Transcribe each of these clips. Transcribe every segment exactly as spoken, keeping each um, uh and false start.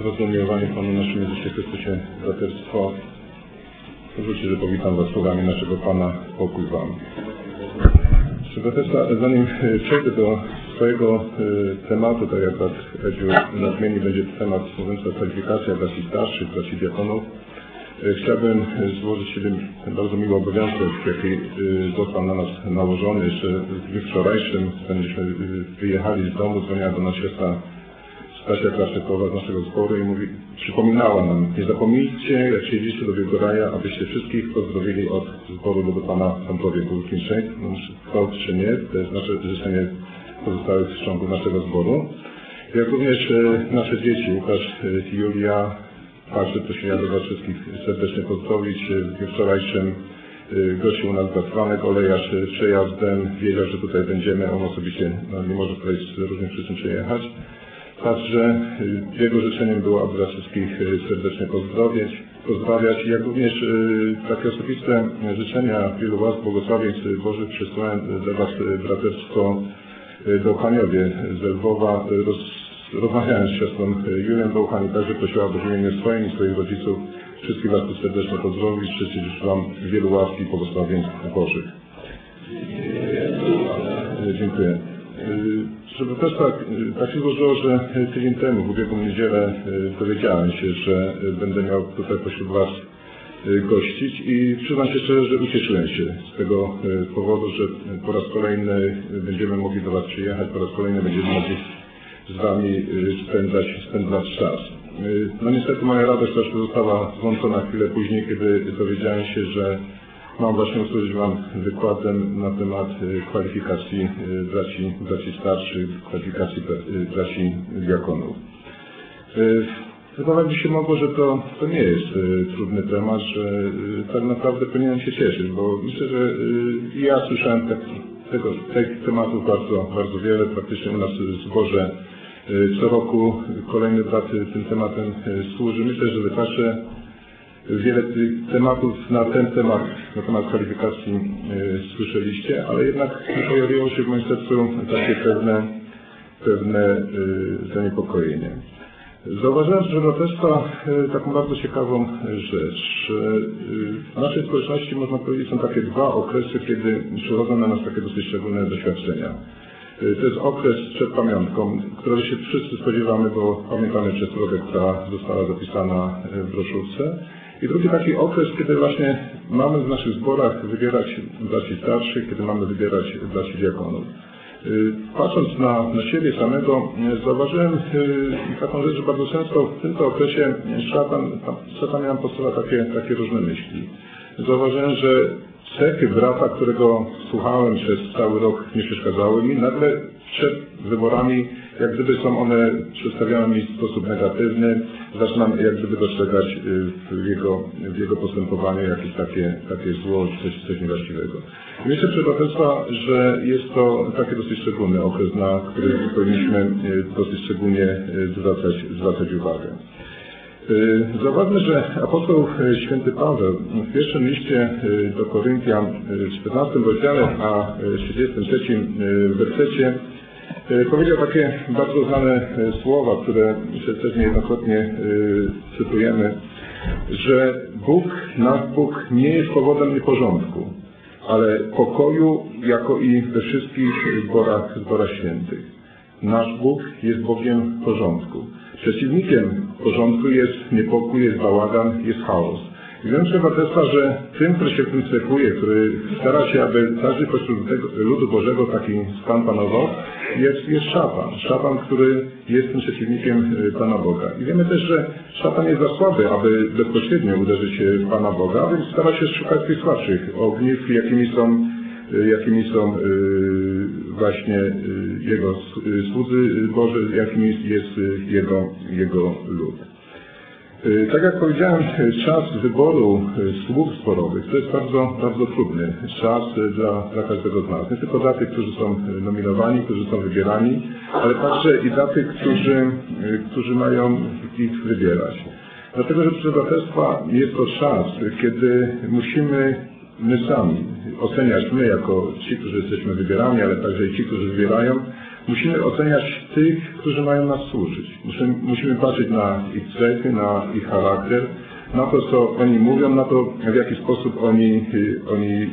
bardzo umiłowani Panu naszym Jezusie Chrystusie braterstwo. Pozwólcie, że powitam Was słowami naszego Pana, pokój Wam. Braterstwa, zanim przejdę do swojego y, tematu, tak jak Brat Edziu nadmienił, będzie temat mówiący o kwalifikacjach braci starszych, braci diakonów. Y, chciałbym złożyć się ten bardzo miły obowiązek, jaki y, został na nas nałożony. Jeszcze w dniu wczorajszym, będziemy y, wyjechali z domu, dzwoniła do nas siostra Stasia Kraszykowa z naszego zboru i mówi, przypominała nam, nie zapomnijcie, jak siedzicie do Wielgoraja, abyście wszystkich pozdrowili od zboru do Pana w Sątowie Górniczej. No, kto czy nie, to jest nasze życzenie pozostałych członków naszego zboru. Jak również e, nasze dzieci, Łukasz, e, Julia, także prosimy ja do Was wszystkich serdecznie pozdrowić. W dniu wczorajszym e, gościł u nas brat Franek Olejarz przejazdem, wiedział, że tutaj będziemy, on osobiście no, nie może tutaj z różnych przyczyn przyjechać. Także jego życzeniem było, aby Was wszystkich serdecznie pozdrowić, pozdrawiać, jak również takie osobiste życzenia wielu Was, błogosławieństw Bożych przysłałem dla Was braterstwo Bełchaniowie z Lwowa. Roz, rozmawiając z siostrą Julią Bełchani, także prosiła o imieniu swoim i swoich rodziców wszystkich Was tu serdecznie pozdrowić, życzę Wam wielu łaski i błogosławieństw Bożych. Dziękuję. Żeby też tak, tak się złożyło, że tydzień temu, w ubiegłą niedzielę, dowiedziałem się, że będę miał tutaj pośród Was gościć i przyznam się szczerze, że ucieszyłem się z tego powodu, że po raz kolejny będziemy mogli do Was przyjechać, po raz kolejny będziemy mogli z Wami spędzać, spędzać czas. No niestety moja radość też została włączona chwilę później, kiedy dowiedziałem się, że mam właśnie usłużyć Wam wykładem na temat kwalifikacji braci, braci starszych, kwalifikacji braci diakonów. Wydawać mi się mogło, że to, to nie jest trudny temat, że tak naprawdę powinienem się cieszyć, bo myślę, że ja słyszałem te, tego, tych tematów bardzo, bardzo wiele. Praktycznie u nas w zborze co roku kolejny brat tym tematem służy. Myślę, że wystarczy wiele tych tematów na ten temat, na temat kwalifikacji e, słyszeliście, ale jednak pojawiło się w moim sercu takie pewne, pewne e, zaniepokojenie. Zauważyłem, że braterstwa e, taką bardzo ciekawą rzecz. E, w naszej społeczności, można powiedzieć, są takie dwa okresy, kiedy przychodzą na nas takie dosyć szczególne doświadczenia. E, to jest okres przed pamiątką, którego się wszyscy spodziewamy, bo pamiętamy przestrogę, która została zapisana w broszurce. I drugi taki okres, kiedy właśnie mamy w naszych zborach wybierać braci starszych, kiedy mamy wybierać braci diakonów. Patrząc na, na siebie samego, zauważyłem taką rzecz, że bardzo często w tym okresie szatan, szatan miał po sobie takie, takie różne myśli. Zauważyłem, że cechy brata, którego słuchałem przez cały rok, nie przeszkadzały mi, nagle przed wyborami jak gdyby są one przedstawiane mi w sposób negatywny, zaczynam jak gdyby dostrzegać w jego, w jego postępowaniu jakieś takie, takie zło, coś, coś niewłaściwego. Myślę, proszę Państwa, że jest to taki dosyć szczególny okres, na który powinniśmy dosyć szczególnie zwracać, zwracać uwagę. Zauważmy, że apostoł święty Paweł w pierwszym liście do Koryntian w czternastym rozdziale, a w trzydziestym trzecim wersecie powiedział takie bardzo znane słowa, które myślę też niejednokrotnie cytujemy, że Bóg, nasz Bóg nie jest powodem nieporządku, ale pokoju, jako i we wszystkich zborach, zborach świętych. Nasz Bóg jest Bogiem porządku. Przeciwnikiem porządku jest niepokój, jest bałagan, jest chaos. I wiem, że braterstwa, że tym, który się w tym cechuje, który stara się, aby każdy pośród tego ludu Bożego taki stan panował, jest, jest szatan. Szatan, który jest tym przeciwnikiem Pana Boga. I wiemy też, że szatan jest za słaby, aby bezpośrednio uderzyć w Pana Boga, więc stara się szukać tych słabszych ogniw, jakimi są, jakimi są właśnie Jego słudzy Boży, jakimi jest Jego, Jego lud. Tak jak powiedziałem, czas wyboru sług zborowych to jest bardzo, bardzo trudny czas dla, dla każdego z nas. Nie tylko dla tych, którzy są nominowani, którzy są wybierani, ale także i dla tych, którzy, którzy mają ich wybierać. Dlatego, że proszę braterstwa, jest to czas, kiedy musimy my sami oceniać, my jako ci, którzy jesteśmy wybierani, ale także i ci, którzy wybierają, musimy oceniać tych, którzy mają nas służyć. Musimy, musimy patrzeć na ich cechy, na ich charakter, na to, co oni mówią, na to, w jaki sposób oni, oni yy,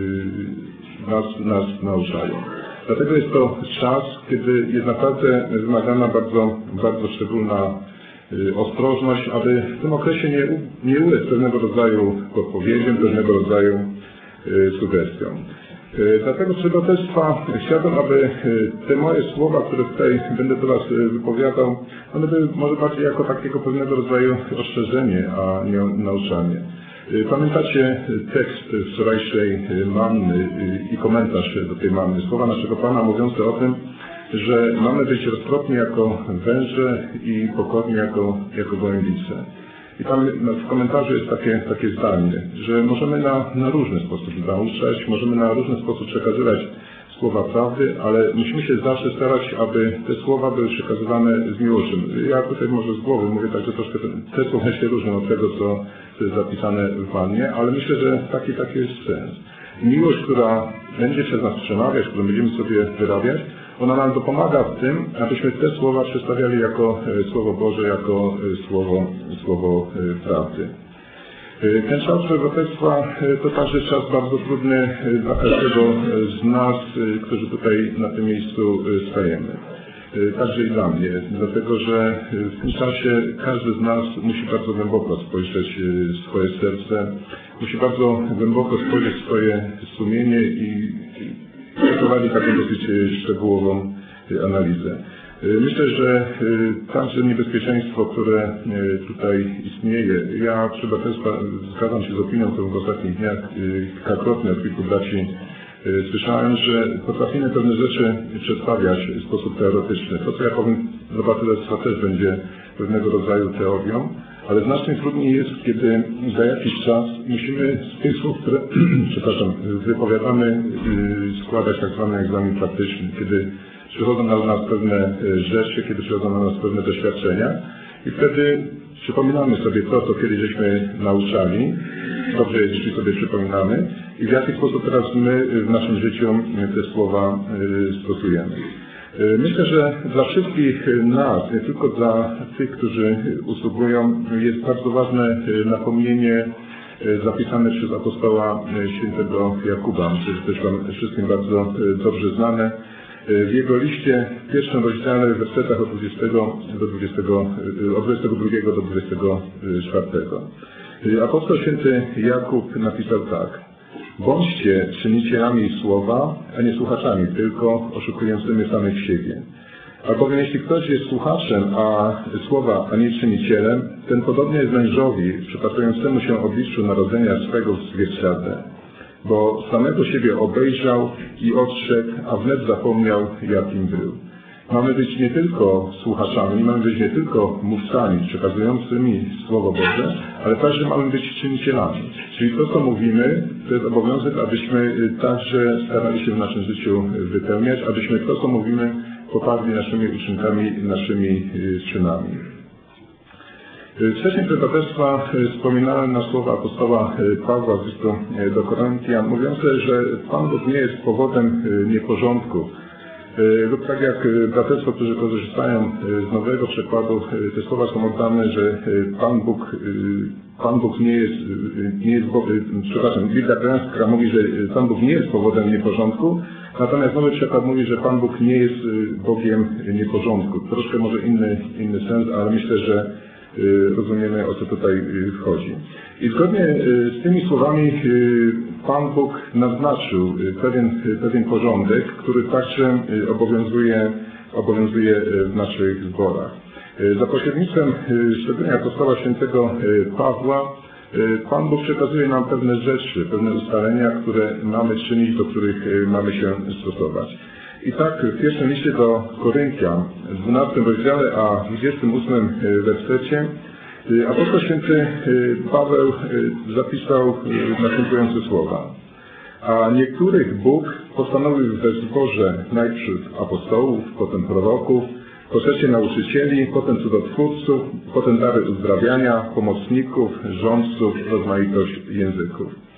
nas, nas nauczają. Dlatego jest to czas, kiedy jest naprawdę wymagana bardzo, bardzo szczególna yy, ostrożność, aby w tym okresie nie, nie ulec pewnego rodzaju podpowiedziom, pewnego rodzaju yy, sugestiom. Dlatego trzeba też chciałbym, aby te moje słowa, które tutaj będę do Was wypowiadał, one były może bardziej jako takiego pewnego rodzaju ostrzeżenie, a nie nauczanie. Pamiętacie tekst wczorajszej manny i komentarz do tej manny, słowa naszego Pana mówiące o tym, że mamy być roztropni jako węże i pokorni jako, jako gołębice. I tam w komentarzu jest takie, takie zdanie, że możemy na, na różny sposób nauczać, możemy na różny sposób przekazywać słowa prawdy, ale musimy się zawsze starać, aby te słowa były przekazywane z miłością. Ja tutaj może z głowy mówię tak, że troszkę te słowa się różnią od tego, co jest zapisane w Pannie, ale myślę, że taki, taki jest sens. Miłość, która będzie przez nas przemawiać, którą będziemy sobie wyrabiać, ona nam dopomaga w tym, abyśmy te słowa przedstawiali jako Słowo Boże, jako Słowo, słowo prawdy. Ten czas proroctwa to także czas bardzo trudny dla każdego z nas, którzy tutaj na tym miejscu stajemy. Także i dla mnie, dlatego że w tym czasie każdy z nas musi bardzo głęboko spojrzeć w swoje serce, musi bardzo głęboko spojrzeć w swoje sumienie i przeprowadzić taką dosyć szczegółową analizę. Myślę, że także niebezpieczeństwo, które tutaj istnieje, ja trzeba też zgadzam się z opinią, którą w ostatnich dniach kilkakrotnie od kilku braci słyszałem, że potrafimy pewne rzeczy przedstawiać w sposób teoretyczny. To, co ja powiem do batylestwa, też będzie pewnego rodzaju teorią, ale znacznie trudniej jest, kiedy za jakiś czas musimy z tych słów, które przepraszam, wypowiadamy, składać tak zwany egzamin praktyczny, kiedy przychodzą na nas pewne rzeczy, kiedy przychodzą na nas pewne doświadczenia i wtedy przypominamy sobie to, co kiedyś żeśmy nauczali, dobrze, jeśli sobie przypominamy i w jaki sposób teraz my w naszym życiu te słowa stosujemy. Myślę, że dla wszystkich nas, nie tylko dla tych, którzy usługują, jest bardzo ważne napomnienie zapisane przez apostoła świętego Jakuba. Myślę, że to jest Wam wszystkim bardzo dobrze znane. W jego liście, w pierwszym rozdziale, w wersetach od dwudziestego do dwudziestego, od dwudziestego drugiego do dwudziestego czwartego. Apostoł święty Jakub napisał tak. Bądźcie czynicielami słowa, a nie słuchaczami, tylko oszukującymi samych siebie. Albowiem jeśli ktoś jest słuchaczem, a słowa, a nie czynicielem, ten podobnie jest mężowi, przypatrującemu się obliczu narodzenia swego w zwierciadle. Bo samego siebie obejrzał i odszedł, a wnet zapomniał, jakim był. Mamy być nie tylko słuchaczami, mamy być nie tylko mówcami przekazującymi Słowo Boże, ale także mamy być czynicielami. Czyli to, co mówimy, to jest obowiązek, abyśmy także starali się w naszym życiu wypełniać, abyśmy to, co mówimy, poparli naszymi uczynkami, naszymi czynami. Wcześniej proroctwa wspominałem na słowa apostoła Pawła z listu do Koryntian, mówiące, że Pan Bóg nie jest powodem nieporządku. Lub tak jak braterstwo, którzy korzystają z nowego przekładu, te słowa są oddane, że Pan Bóg, Pan Bóg nie jest, nie jest przepraszam, Biblia Krańska mówi, że Pan Bóg nie jest powodem nieporządku, natomiast nowy przekład mówi, że Pan Bóg nie jest Bogiem nieporządku. Troszkę może inny, inny sens, ale myślę, że rozumiemy, o co tutaj chodzi. I zgodnie z tymi słowami Pan Bóg naznaczył pewien, pewien porządek, który także obowiązuje, obowiązuje w naszych zborach. Za pośrednictwem szczególnie apostoła świętego Pawła Pan Bóg przekazuje nam pewne rzeczy, pewne ustalenia, które mamy czynić, do których mamy się stosować. I tak w pierwszym liście do Koryntian, w dwunastym rozdziale, a dwudziestym ósmym wersecie, apostoł święty Paweł zapisał następujące słowa. A niektórych Bóg postanowił we zborze najpierw apostołów, potem proroków, po trzecie nauczycieli, potem cudotwórców, potem dary uzdrawiania, pomocników, rządców, rozmaitość języków.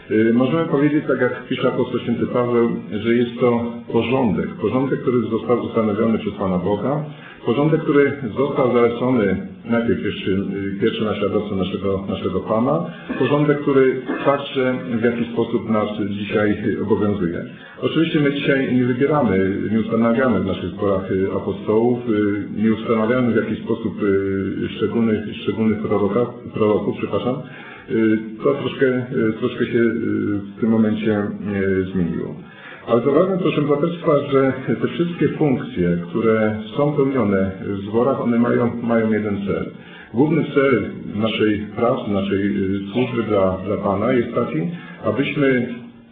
Możemy powiedzieć, tak jak pisze apostoł święty Paweł, że jest to porządek, porządek, który został ustanowiony przez Pana Boga, porządek, który został zalecony najpierw pierwszy, pierwszy naśladowca naszego, naszego Pana, porządek, który także w jakiś sposób nas dzisiaj obowiązuje. Oczywiście my dzisiaj nie wybieramy, nie ustanawiamy w naszych zborach apostołów, nie ustanawiamy w jakiś sposób szczególnych, szczególnych proroków, proroków, przepraszam. To troszkę, troszkę się w tym momencie zmieniło. Ale zauważmy, proszę braterstwa, że te wszystkie funkcje, które są pełnione w zborach, one mają, mają jeden cel. Główny cel naszej pracy, naszej służby dla, dla Pana jest taki, abyśmy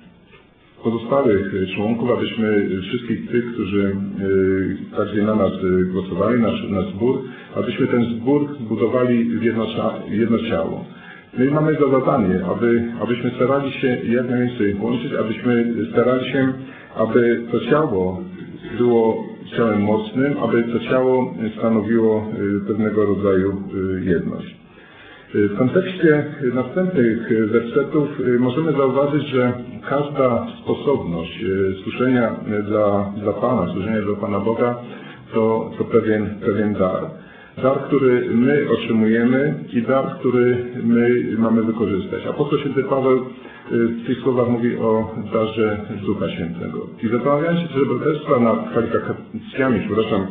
pozostałych członków, abyśmy wszystkich tych, którzy także na nas głosowali, nasz, nasz zbór, abyśmy ten zbór zbudowali w jedno, jedno ciało. My mamy za zadanie, aby, abyśmy starali się jak najwięcej łączyć, abyśmy starali się, aby to ciało było ciałem mocnym, aby to ciało stanowiło pewnego rodzaju jedność. W kontekście następnych wersetów możemy zauważyć, że każda sposobność służenia dla, dla Pana, służenia dla Pana Boga to, to pewien, pewien dar. Dar, który my otrzymujemy i dar, który my mamy wykorzystać. Apostoł święty Paweł w tych słowach mówi o darze Ducha Świętego. I zastanawiając się, że braterstwa nad kwalifikacjami, przepraszam,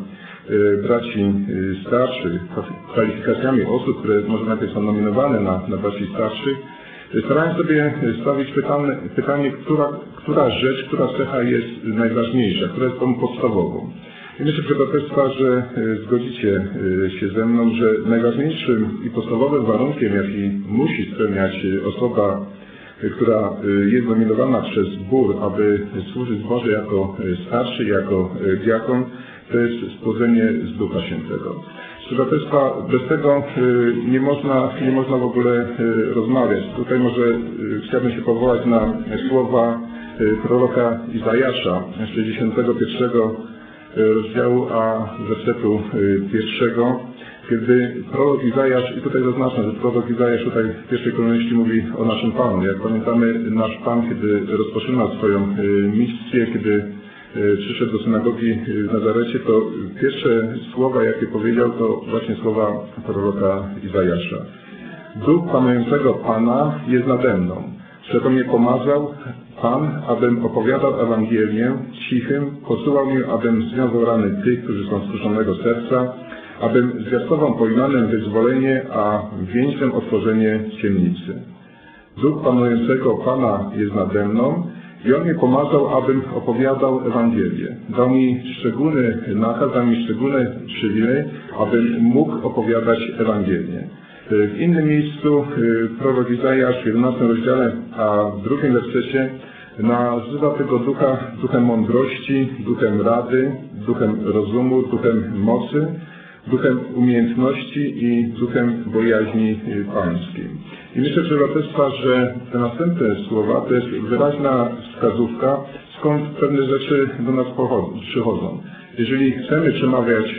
braci starszych, kwalifikacjami osób, które może najpierw są nominowane na, na braci starszych, starałem sobie stawić pytanie, pytanie która, która rzecz, która cecha jest najważniejsza, która jest tą podstawową. I myślę, proszę braterstwa, że zgodzicie się ze mną, że najważniejszym i podstawowym warunkiem, jaki musi spełniać osoba, która jest nominowana przez zbór, aby służyć Boże jako starszy, jako diakon, to jest spłodzenie z Ducha Świętego. Proszę braterstwa, bez tego nie można, nie można w ogóle rozmawiać. Tutaj może chciałbym się powołać na słowa proroka Izajasza, sześćdziesiątego pierwszego rozdziału, a wersetu pierwszego, kiedy prorok Izajasz, i tutaj zaznaczam, że prorok Izajasz tutaj w pierwszej kolejności mówi o naszym Panu. Jak pamiętamy, nasz Pan, kiedy rozpoczynał swoją misję, kiedy przyszedł do synagogi w Nazarecie, to pierwsze słowa, jakie powiedział, to właśnie słowa proroka Izajasza. Duch panującego Pana jest nade mną. Przeto mnie pomazał Pan, abym opowiadał Ewangelię cichym, posyłał mnie, abym związał rany tych, którzy są skruszonego serca, abym zwiastował pojmanem wyzwolenie, a wieńcem otworzenie ciemnicy. Duch panującego Pana jest nade mną i On mnie pomazał, abym opowiadał Ewangelię. Dał mi szczególny nakaz, dał mi szczególny przywilej, abym mógł opowiadać Ewangelię. W innym miejscu prorok Izajasz w jedenastym rozdziale, a w drugim wersecie nazywa tego ducha duchem mądrości, duchem rady, duchem rozumu, duchem mocy, duchem umiejętności i duchem bojaźni pańskiej. I myślę, że braterstwa, że te następne słowa to jest wyraźna wskazówka, skąd pewne rzeczy do nas przychodzą. Jeżeli chcemy przemawiać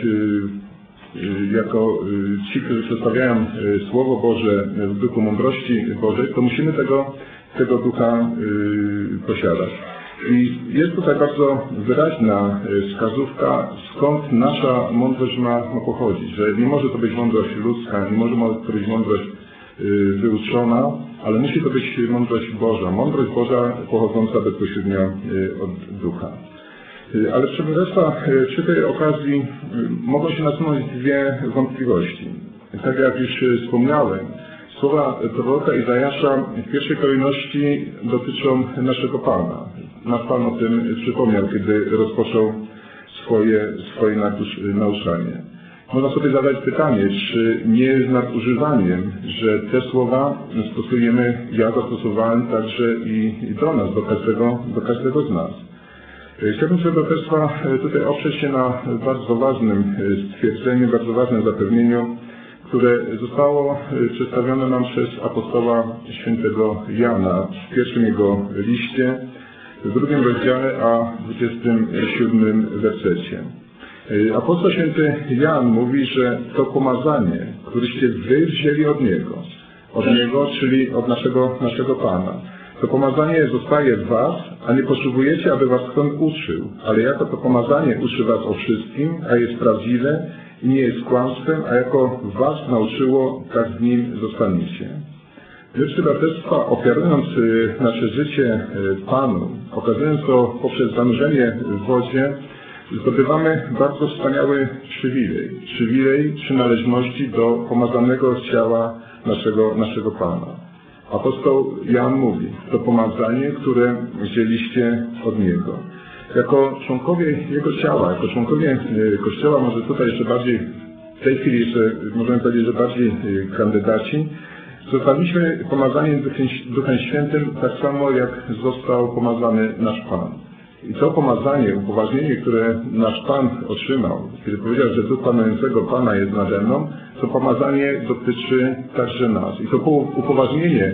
jako ci, którzy przedstawiają Słowo Boże w duchu mądrości Bożej, to musimy tego, tego ducha posiadać. I jest tutaj bardzo wyraźna wskazówka, skąd nasza mądrość ma, ma pochodzić, że nie może to być mądrość ludzka, nie może to być mądrość wyuczona, ale musi to być mądrość Boża, mądrość Boża pochodząca bezpośrednio od ducha. Ale proszę Państwa, przy tej okazji mogą się nasunąć dwie wątpliwości. Tak jak już wspomniałem, słowa proroka Izajasza w pierwszej kolejności dotyczą naszego Pana. Nasz Pan o tym przypomniał, kiedy rozpoczął swoje, swoje nauczanie. Można sobie zadać pytanie, czy nie jest nadużywaniem, że te słowa stosujemy, ja zastosowałem także i do nas, do każdego, do każdego z nas. Chciałbym sobie, braterstwa, tutaj oprzeć się na bardzo ważnym stwierdzeniu, bardzo ważnym zapewnieniu, które zostało przedstawione nam przez apostoła świętego Jana w pierwszym jego liście, w drugim rozdziale, a w dwudziestym siódmym wersecie. Apostoł święty Jan mówi, że to pomazanie, któreście wy wzięli od Niego, od Niego, czyli od naszego, naszego Pana, To pomazanie zostaje w was, a nie potrzebujecie, aby was kto uczył, ale jako to pomazanie uczy was o wszystkim, a jest prawdziwe i nie jest kłamstwem, a jako was nauczyło, tak w nim zostaniecie. My przy braterstwa, ofiarując nasze życie Panu, okazując to poprzez zanurzenie w wodzie, zdobywamy bardzo wspaniały przywilej, przywilej przynależności do pomazanego ciała naszego, naszego Pana. Apostoł Jan mówi, to pomazanie, które wzięliście od Niego. Jako członkowie Jego ciała, jako członkowie Kościoła, może tutaj jeszcze bardziej, w tej chwili jeszcze możemy powiedzieć, że bardziej kandydaci, zostaliśmy pomazani Duchem Świętym tak samo, jak został pomazany nasz Pan. I to pomazanie, upoważnienie, które nasz Pan otrzymał, kiedy powiedział, że Duch panującego Pana jest nade mną, to pomazanie dotyczy także nas. I to upoważnienie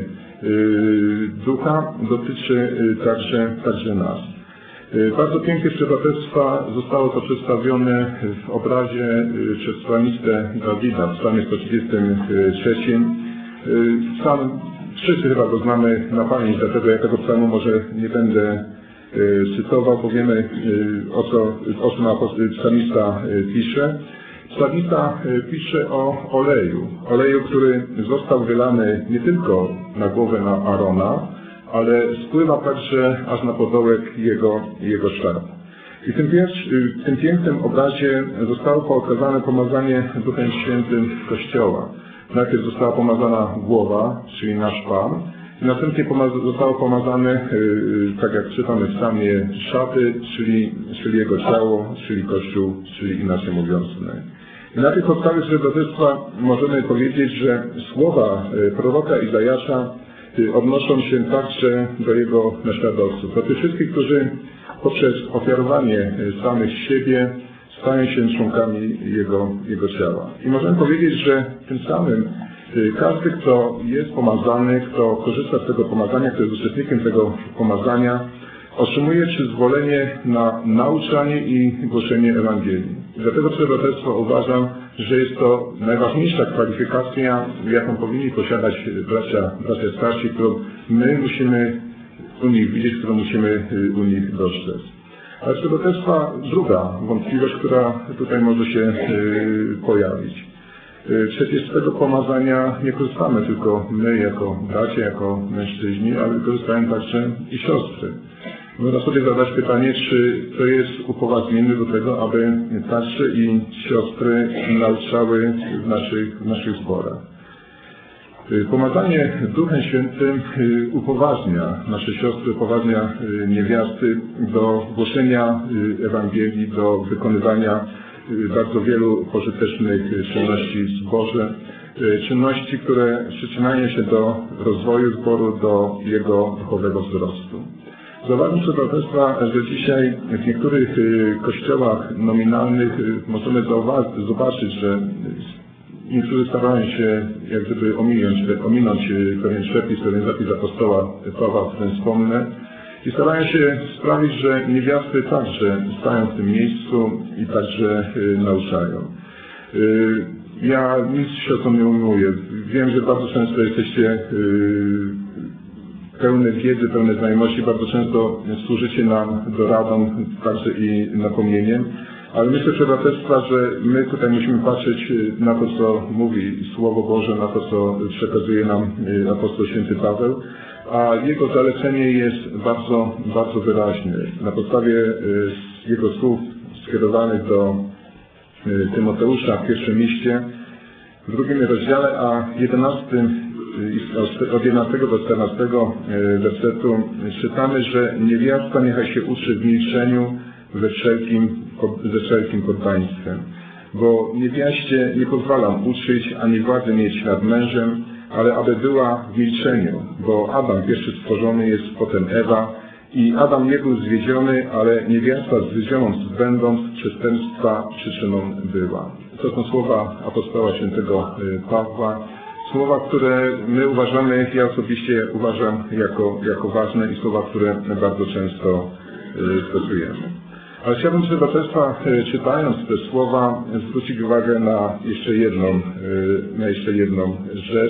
yy, Ducha dotyczy yy, także, także nas. Yy, bardzo pięknie przez braterstwa zostało to przedstawione w obrazie yy, przez psalmistę Dawida w psalmie sto trzydziestym trzecim. Yy, sam wszyscy chyba go znamy na pamięć, dlatego ja tego psalmu może nie będę cytował, bo wiemy, o co, o czym psalmista pisze. Psalmista pisze o oleju. Oleju, który został wylany nie tylko na głowę na Arona, ale spływa także aż na podołek jego, jego szat. I w tym, w tym pięknym obrazie zostało pokazane pomazanie Duchem Świętym Kościoła. Najpierw została pomazana głowa, czyli nasz Pan, i następnie zostało pomazane, tak jak czytamy w psalmie, szaty, czyli, czyli Jego ciało, czyli Kościół, czyli inaczej mówiąc. I na tej podstawie braterstwa możemy powiedzieć, że słowa proroka Izajasza odnoszą się także do jego naśladowców, do tych wszystkich, którzy poprzez ofiarowanie samych siebie stają się członkami jego, jego ciała. I możemy powiedzieć, że tym samym każdy, kto jest pomazany, kto korzysta z tego pomazania, kto jest uczestnikiem tego pomazania, otrzymuje przyzwolenie na nauczanie i głoszenie Ewangelii. Dlatego, Panie Braterstwo, uważam, że jest to najważniejsza kwalifikacja, jaką powinni posiadać bracia, bracia starsi, którą my musimy u nich widzieć, którą musimy u nich dostrzec. Ale Panie Braterstwa, druga wątpliwość, która tutaj może się pojawić. Przecież z tego pomazania nie korzystamy tylko my jako bracia, jako mężczyźni, ale korzystają także i siostry. Można sobie zadać pytanie, czy to jest upoważnienie do tego, aby także i siostry nauczały w naszych, w naszych zborach. Pomazanie Duchem Świętym upoważnia nasze siostry, upoważnia niewiasty do głoszenia Ewangelii, do wykonywania bardzo wielu pożytecznych czynności w zborze, czynności, które przyczyniają się do rozwoju zboru, do jego duchowego wzrostu. Zauważmy, Proszę Braterstwa, że dzisiaj w niektórych kościołach nominalnych możemy zobaczyć, że niektórzy starają się jak gdyby ominąć, ominąć pewien przepis, pewien zapis apostoła Pawła, o którym wspomnę, i starają się sprawić, że niewiasty także stają w tym miejscu i także y, nauczają. Y, ja nic siostrom nie ujmuję. Wiem, że bardzo często jesteście y, pełne wiedzy, pełne znajomości, bardzo często służycie nam doradą, także i napomnieniem, ale myślę, że braterstwa, że my tutaj musimy patrzeć na to, co mówi Słowo Boże, na to, co przekazuje nam apostoł święty Paweł, a jego zalecenie jest bardzo, bardzo wyraźne. Na podstawie jego słów skierowanych do Tymoteusza w pierwszym liście, w drugim rozdziale, a jedenastym, od jedenastego do czternastego wersetu czytamy, że niewiasta niechaj się uczy w milczeniu ze wszelkim, ze wszelkim poddaństwem. Bo niewiaście nie pozwalam uczyć, ani władzy mieć nad mężem, ale aby była w milczeniu, bo Adam pierwszy stworzony jest, potem Ewa, i Adam nie był zwiedziony, ale niewiasta zwiedzioną będąc przestępstwa przyczyną była. To są słowa apostoła świętego Pawła, słowa, które my uważamy, ja osobiście uważam jako, jako ważne i słowa, które bardzo często stosujemy. Ale chciałbym, Proszę Braterstwa, czytając te słowa, zwrócić uwagę na jeszcze jedną, na jeszcze jedną rzecz,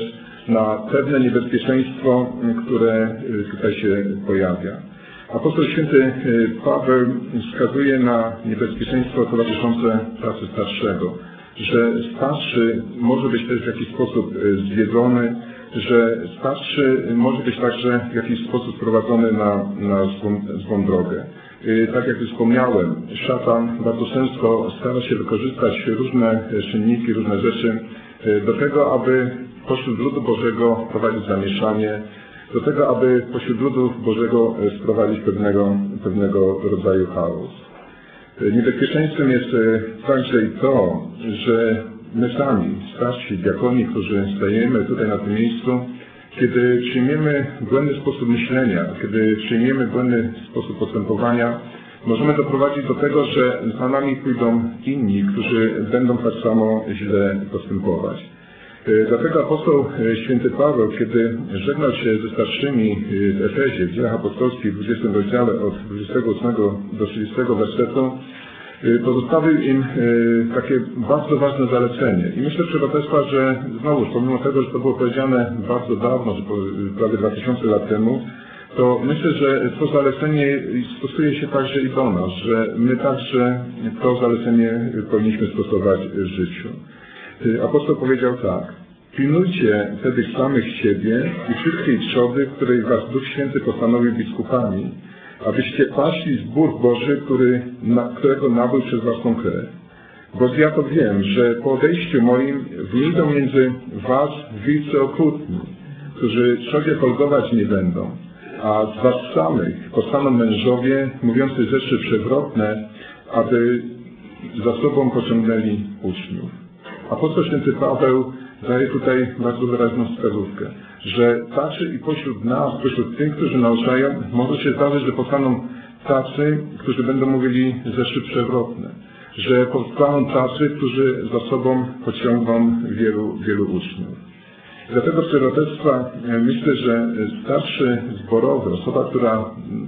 na pewne niebezpieczeństwo, które tutaj się pojawia. Apostoł święty Paweł wskazuje na niebezpieczeństwo towarzyszące pracy starszego, że starszy może być też w jakiś sposób zwiedzony, że starszy może być także w jakiś sposób prowadzony na, na złą, złą drogę. Tak jak już wspomniałem, szatan bardzo często stara się wykorzystać różne czynniki, różne rzeczy do tego, aby pośród ludu Bożego prowadzić zamieszanie, do tego, aby pośród ludu Bożego sprowadzić pewnego, pewnego rodzaju chaos. Niebezpieczeństwem jest także i to, że my sami, starsi diakoni, którzy stajemy tutaj na tym miejscu, kiedy przyjmiemy błędny sposób myślenia, kiedy przyjmiemy błędny sposób postępowania, możemy doprowadzić do tego, że za nami pójdą inni, którzy będą tak samo źle postępować. Dlatego apostoł święty Paweł, kiedy żegnał się ze starszymi w Efezie, w Dziejach Apostolskich w dwudziestym rozdziale od dwudziestego ósmego do trzydziestego wersetu, pozostawił im takie bardzo ważne zalecenie. I myślę, proszę Państwa, że znowuż, pomimo tego, że to było powiedziane bardzo dawno, że prawie dwa tysiące lat temu, to myślę, że to zalecenie stosuje się także i do nas, że my także to zalecenie powinniśmy stosować w życiu. Apostoł powiedział tak: pilnujcie wtedy samych siebie i wszystkiej trzody, której was Duch Święty postanowił biskupami, abyście paśli zbór Boży, który, na, którego nabył przez własną krew. Bo ja to wiem, że po odejściu moim wyjdą między was wilcy okrutni, którzy trzodzie folgować nie będą, a z was samych powstaną mężowie mówiący rzeczy przewrotne, aby za sobą pociągnęli uczniów. Apostoł święty Paweł daje tutaj bardzo wyraźną wskazówkę, że także i pośród nas, pośród tych, którzy nauczają, może się zdarzyć, że powstaną tacy, którzy będą mówili rzeczy przewrotne, że powstaną tacy, którzy za sobą pociągną wielu, wielu uczniów. Dlatego z proroctwa myślę, że starszy zborowy, osoba, która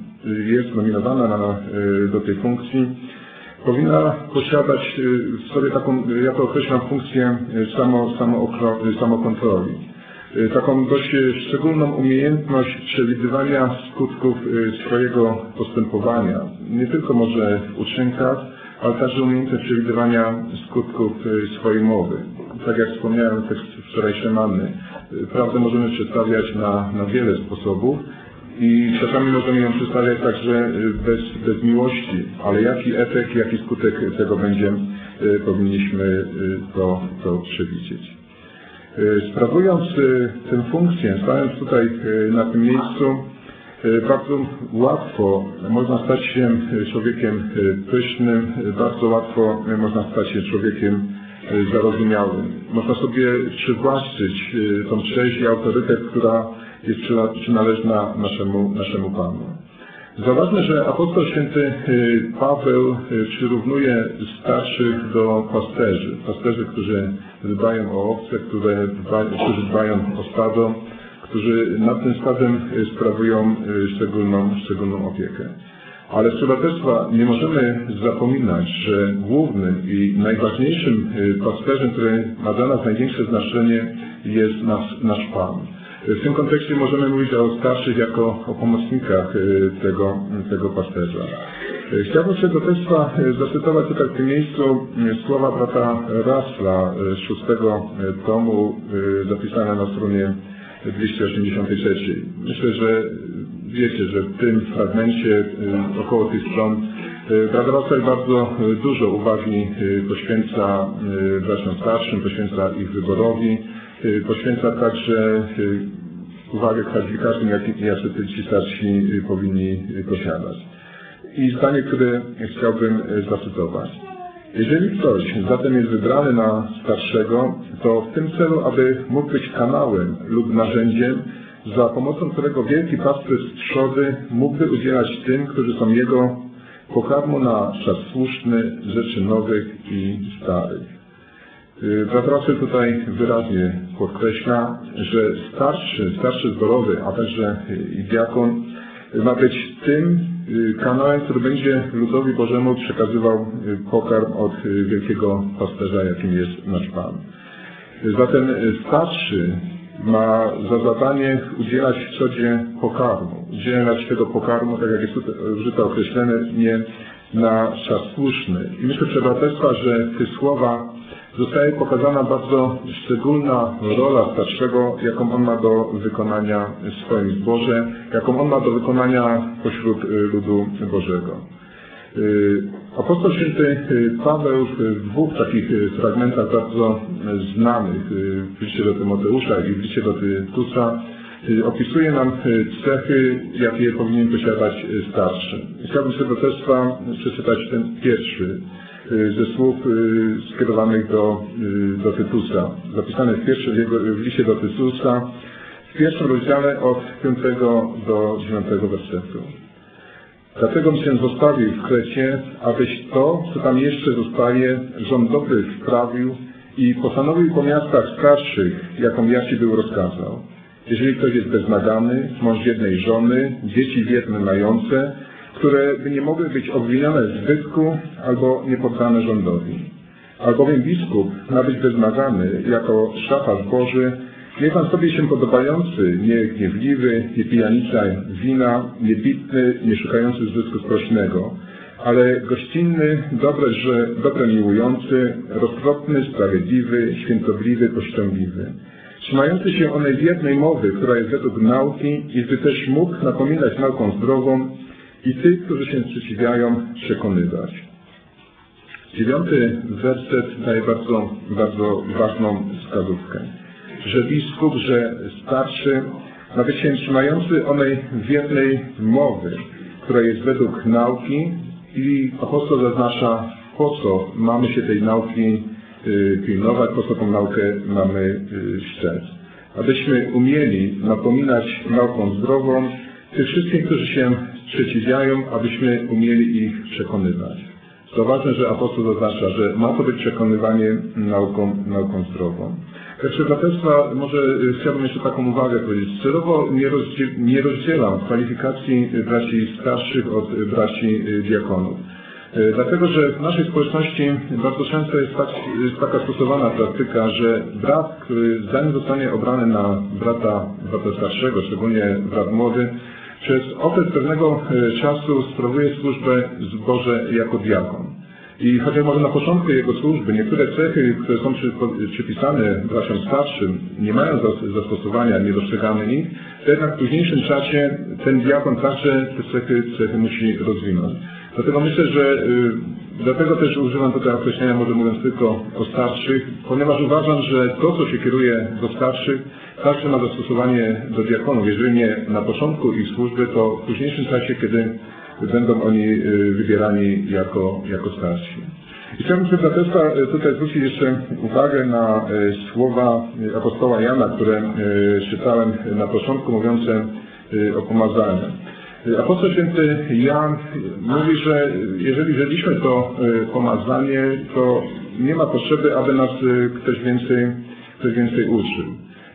jest nominowana na, do tej funkcji, powinna posiadać w sobie taką, ja to określam, funkcję samo, samo, samokontroli. Taką dość szczególną umiejętność przewidywania skutków swojego postępowania. Nie tylko może w uczynkach, ale także umiejętność przewidywania skutków swojej mowy. Tak jak wspomniałem w tekście wczorajszej Manny, prawdę możemy przedstawiać na, na wiele sposobów i czasami możemy ją przedstawiać także bez, bez miłości, ale jaki efekt, jaki skutek tego będzie, powinniśmy to, to przewidzieć. Sprawując tę funkcję, stając tutaj na tym miejscu, bardzo łatwo można stać się człowiekiem pysznym, bardzo łatwo można stać się człowiekiem zarozumiałym. Można sobie przywłaszczyć tą cześć i autorytet, która jest przynależna naszemu, naszemu Panu. Zauważmy, że apostoł święty Paweł przyrównuje starszych do pasterzy. Pasterzy, którzy dbają o owce, które dba, którzy dbają o stado, którzy nad tym stadem sprawują szczególną, szczególną opiekę. Ale z proroctwa nie możemy zapominać, że głównym i najważniejszym pasterzem, który ma dla nas największe znaczenie, jest nasz, nasz Pan. W tym kontekście możemy mówić o starszych jako o pomocnikach tego, tego pasterza. Chciałbym z proroctwa zacytować tutaj w tym miejscu słowa brata Russella z szóstego tomu, zapisane na stronie dwieście osiemdziesiąt trzy. Myślę, że wiecie, że w tym fragmencie około tych stron brat Russell bardzo dużo uwagi poświęca braciom starszym, poświęca ich wyborowi, poświęca także uwagę kwalifikacjom, jakie ci starsi powinni posiadać. I zdanie, które chciałbym zacytować. Jeżeli ktoś zatem jest wybrany na starszego, to w tym celu, aby mógł być kanałem lub narzędziem, za pomocą którego wielki pasterz z trzody mógłby udzielać tym, którzy są jego, pokarmu na czas słuszny, rzeczy nowych i starych. Brat Russell tutaj wyraźnie podkreśla, że starszy, starszy zborowy, a także i diakon ma być tym kanałem, który będzie ludowi Bożemu przekazywał pokarm od wielkiego pasterza, jakim jest nasz Pan. Zatem starszy ma za zadanie udzielać w codzie pokarmu. Udzielać tego pokarmu, tak jak jest tutaj użyte określenie, nie na czas słuszny. I myślę, proszę braterstwa, że w tych słowach zostaje pokazana bardzo szczególna rola starszego, jaką on ma do wykonania w swoim zborze, jaką on ma do wykonania pośród ludu Bożego. Apostoł święty Paweł w dwóch takich fragmentach bardzo znanych, w liście do Tymoteusza i w liście do Tytusa, opisuje nam cechy, jakie powinien posiadać starszy. Chciałbym sobie braterstwa przeczytać ten pierwszy ze słów skierowanych do, do Tytusa. Zapisane w, pierwszym, w liście do Tytusa, w pierwszym rozdziale od piątego do dziewiątego wersetu. Dlatego się zostawił w Krecie, abyś to, co tam jeszcze zostaje, rząd dobry wprawił i postanowił po miastach starszych, jaką ja Ci był rozkazał. Jeżeli ktoś jest beznagany, mąż jednej żony, dzieci wierne mające, które by nie mogły być obwinione w zbytku albo niepoddane rządowi. Albowiem biskup ma być beznagany jako szafarz Boży, niech pan sobie się podobający, nie gniewliwy, nie pijanica wina, nie bitny, nie szukający zysku sprośnego, ale gościnny, dobre, że, dobre miłujący, roztropny, sprawiedliwy, świętobliwy, poszczęśliwy, trzymający się onej wiernej mowy, która jest według nauki i by też mógł napominać nauką zdrową i tych, którzy się sprzeciwiają, przekonywać. Dziewiąty werset daje bardzo, bardzo ważną wskazówkę, że biskup, że starszy ma być się trzymający onej wiernej mowy, która jest według nauki i apostoł zaznacza, po co mamy się tej nauki y, pilnować, po co tą naukę mamy y, strzec. Abyśmy umieli napominać nauką zdrową tych wszystkich, którzy się sprzeciwiają, abyśmy umieli ich przekonywać. To ważne, że apostoł zaznacza, że ma to być przekonywanie nauką, nauką zdrową. Także braterstwa, może chciałbym jeszcze taką uwagę powiedzieć. Celowo nie, rozdziel, nie rozdzielam kwalifikacji braci starszych od braci diakonów. Dlatego, że w naszej społeczności bardzo często jest, tak, jest taka stosowana praktyka, że brat, który zanim zostanie obrany na brata, brata starszego, szczególnie brat młody, przez okres pewnego czasu sprawuje służbę w zborze jako diakon. I chociaż może na początku jego służby niektóre cechy, które są przy, przypisane braciom starszym, nie mają zastosowania, nie dostrzegamy ich, to jednak w późniejszym czasie ten diakon także te cechy, cechy musi rozwinąć. Dlatego myślę, że y, dlatego też używam tutaj określenia, może mówiąc tylko o starszych, ponieważ uważam, że to, co się kieruje do starszych, także ma zastosowanie do diakonów. Jeżeli nie na początku ich służby, to w późniejszym czasie, kiedy będą oni y, wybierani jako, jako starsi. I chciałbym sobie braterstwa tutaj zwrócić jeszcze uwagę na y, słowa apostoła Jana, które y, czytałem na początku, mówiące y, o pomazaniu. Apostoł święty Jan mówi, że jeżeli wzięliśmy to pomazanie, to nie ma potrzeby, aby nas ktoś więcej, ktoś więcej uczył.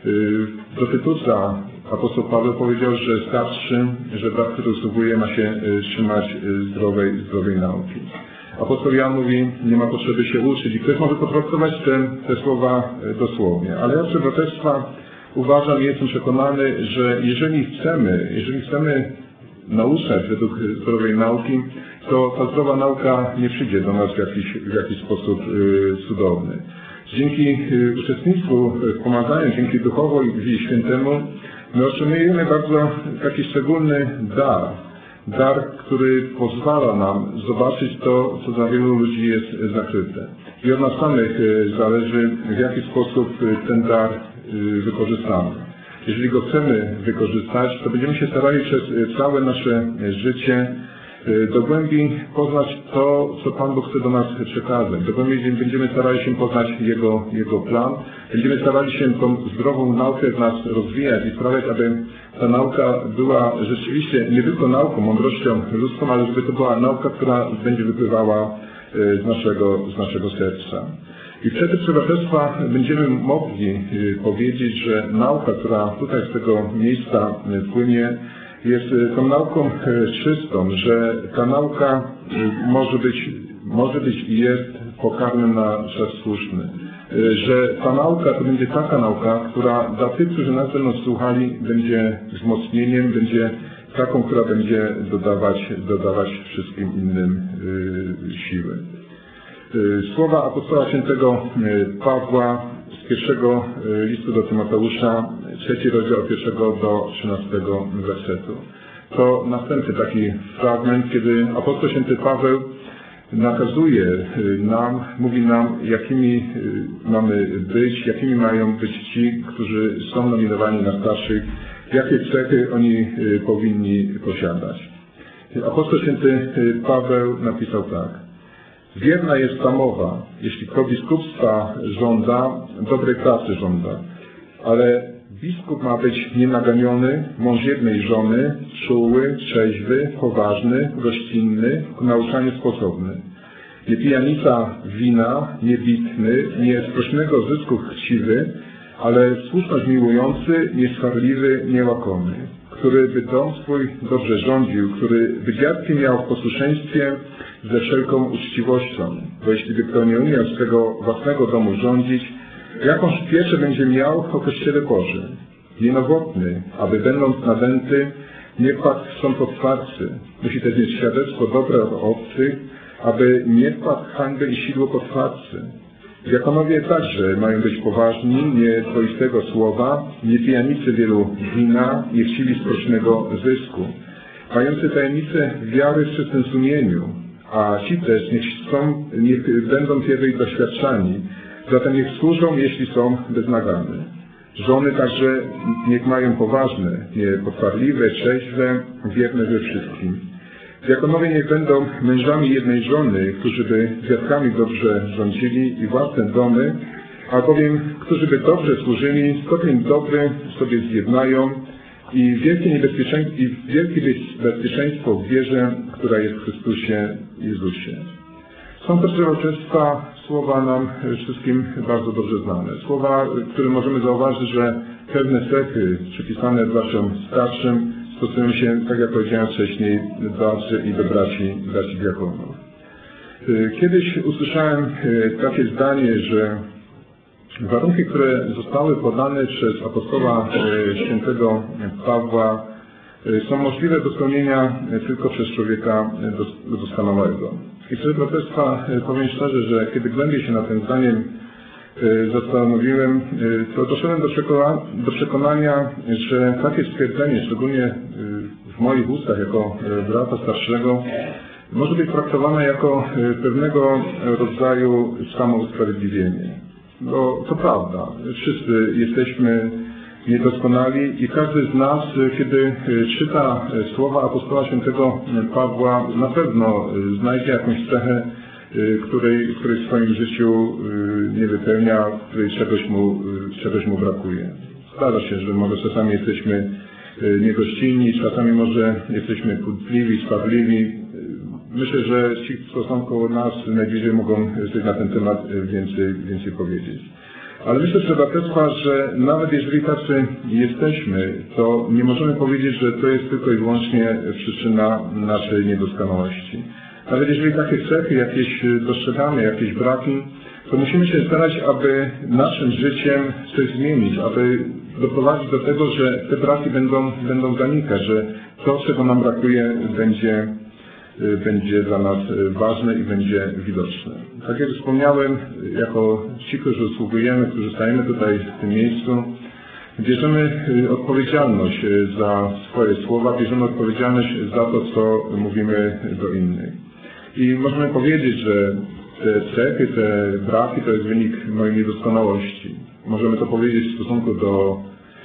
Do Tytusa apostoł Paweł powiedział, że starszy, że brat, który usługuje, ma się trzymać zdrowej, zdrowej nauki. Apostoł Jan mówi, nie ma potrzeby się uczyć i ktoś może potraktować te, te słowa dosłownie. Ale ja, proszę braterstwa, uważam i jestem przekonany, że jeżeli chcemy, jeżeli chcemy nauczać według zdrowej nauki, to ta zdrowa nauka nie przyjdzie do nas w jakiś, w jakiś sposób y, cudowny. Dzięki y, uczestnictwu w pomazaniu, dzięki Duchowi Świętemu, my otrzymujemy bardzo taki szczególny dar. Dar, który pozwala nam zobaczyć to, co dla wielu ludzi jest zakryte. I od nas samych y, zależy, w jaki sposób y, ten dar y, wykorzystamy. Jeżeli go chcemy wykorzystać, to będziemy się starali przez całe nasze życie do głębi poznać to, co Pan Bóg chce do nas przekazać. Do głębi będziemy starali się poznać Jego, Jego plan. Będziemy starali się tą zdrową naukę w nas rozwijać i sprawiać, aby ta nauka była rzeczywiście nie tylko nauką, mądrością ludzką, ale żeby to była nauka, która będzie wypływała z naszego, z naszego serca. I wtedy, proszę braterstwa, będziemy mogli powiedzieć, że nauka, która tutaj z tego miejsca płynie, jest tą nauką czystą, że ta nauka może być, może być i jest pokarmem na czas słuszny. że ta nauka to będzie taka nauka, która dla tych, którzy nas będą słuchali, będzie wzmocnieniem, będzie taką, która będzie dodawać, dodawać wszystkim innym siły. Słowa apostoła świętego Pawła z pierwszego listu do Tymoteusza, trzeci rozdział pierwszego do trzynastego wersetu. To następny taki fragment, kiedy apostoł święty Paweł nakazuje nam, mówi nam, jakimi mamy być, jakimi mają być ci, którzy są nominowani na starszych, jakie cechy oni powinni posiadać. Apostoł święty Paweł napisał tak. Wierna jest ta mowa, jeśli kto biskupstwa żąda, dobrej pracy żąda, ale biskup ma być nienaganiony, mąż jednej żony, czuły, trzeźwy, poważny, gościnny, ku nauczaniu sposobny. Nie pijanica wina, nie bitny, nie sprośnego zysku chciwy, ale słuszność miłujący, nieswarliwy, niełakomy, który by dom swój dobrze rządził, który by dziadki miał w posłuszeństwie ze wszelką uczciwością, bo jeśli by kto nie umiał swego własnego domu rządzić, jakąż pieczę będzie miał o Kościele Bożym? Nienowotny, aby będąc nadęty, nie wpadł w sąd otwarty. Musi też mieć świadectwo dobre od obcych, aby nie wpadł w hańbę i sidło potwarcy. Diakonowie także mają być poważni, nie dwoistego słowa, nie pijanicy wielu wina, nie chciwi sprośnego zysku, mający tajemnicę wiary w czystym sumieniu, a ci też niech, są, niech będą pierwej doświadczani, zatem niech służą, jeśli są beznagane. Żony także niech mają poważne, niepotwarliwe, trzeźwe, wierne we wszystkim. Diakonowie niech będą mężami jednej żony, którzy by dziadkami dobrze rządzili i własne domy, albowiem, którzy by dobrze służyli, stopień dobry sobie zjednają i wielkie niebezpieczeństwo, i wielkie bezpieczeństwo w wierze, która jest w Chrystusie Jezusie. Są to proroczeństwa, słowa nam wszystkim bardzo dobrze znane. Słowa, które możemy zauważyć, że pewne cechy przypisane braciom starszym stosują się, tak jak powiedziałem wcześniej, dalsze i do braci, braci diakonów. Kiedyś usłyszałem takie zdanie, że warunki, które zostały podane przez apostoła świętego Pawła, są możliwe do spełnienia tylko przez człowieka doskonałego. I wtedy protesta powiem szczerze, że kiedy głębiej się nad tym zdaniem zastanowiłem, to doszedłem do, przekona do przekonania, że takie stwierdzenie, szczególnie w moich ustach jako brata starszego, może być traktowane jako pewnego rodzaju samousprawiedliwienie. Bo to prawda, wszyscy jesteśmy niedoskonali i każdy z nas, kiedy czyta słowa apostoła świętego Pawła, na pewno znajdzie jakąś cechę, której, której w swoim życiu nie wypełnia, której czegoś mu, czegoś mu brakuje. Zdarza się, że może czasami jesteśmy niegościnni, czasami może jesteśmy kłótliwi, spadliwi. Myślę, że ci, co są koło nas, najbliżej mogą coś na ten temat więcej, więcej powiedzieć. Ale myślę, że Bratestwa, że nawet jeżeli tacy jesteśmy, to nie możemy powiedzieć, że to jest tylko i wyłącznie przyczyna naszej niedoskonałości. Nawet jeżeli takie cechy jakieś dostrzegamy, jakieś braki, to musimy się starać, aby naszym życiem coś zmienić, aby doprowadzić do tego, że te braki będą, będą zanikać, że to, czego nam brakuje, będzie, będzie dla nas ważne i będzie widoczne. Tak jak wspomniałem, jako ci, którzy usługujemy, którzy stajemy tutaj w tym miejscu, bierzemy odpowiedzialność za swoje słowa, bierzemy odpowiedzialność za to, co mówimy do innych. I możemy powiedzieć, że te cechy, te braki to jest wynik mojej niedoskonałości. Możemy to powiedzieć w stosunku do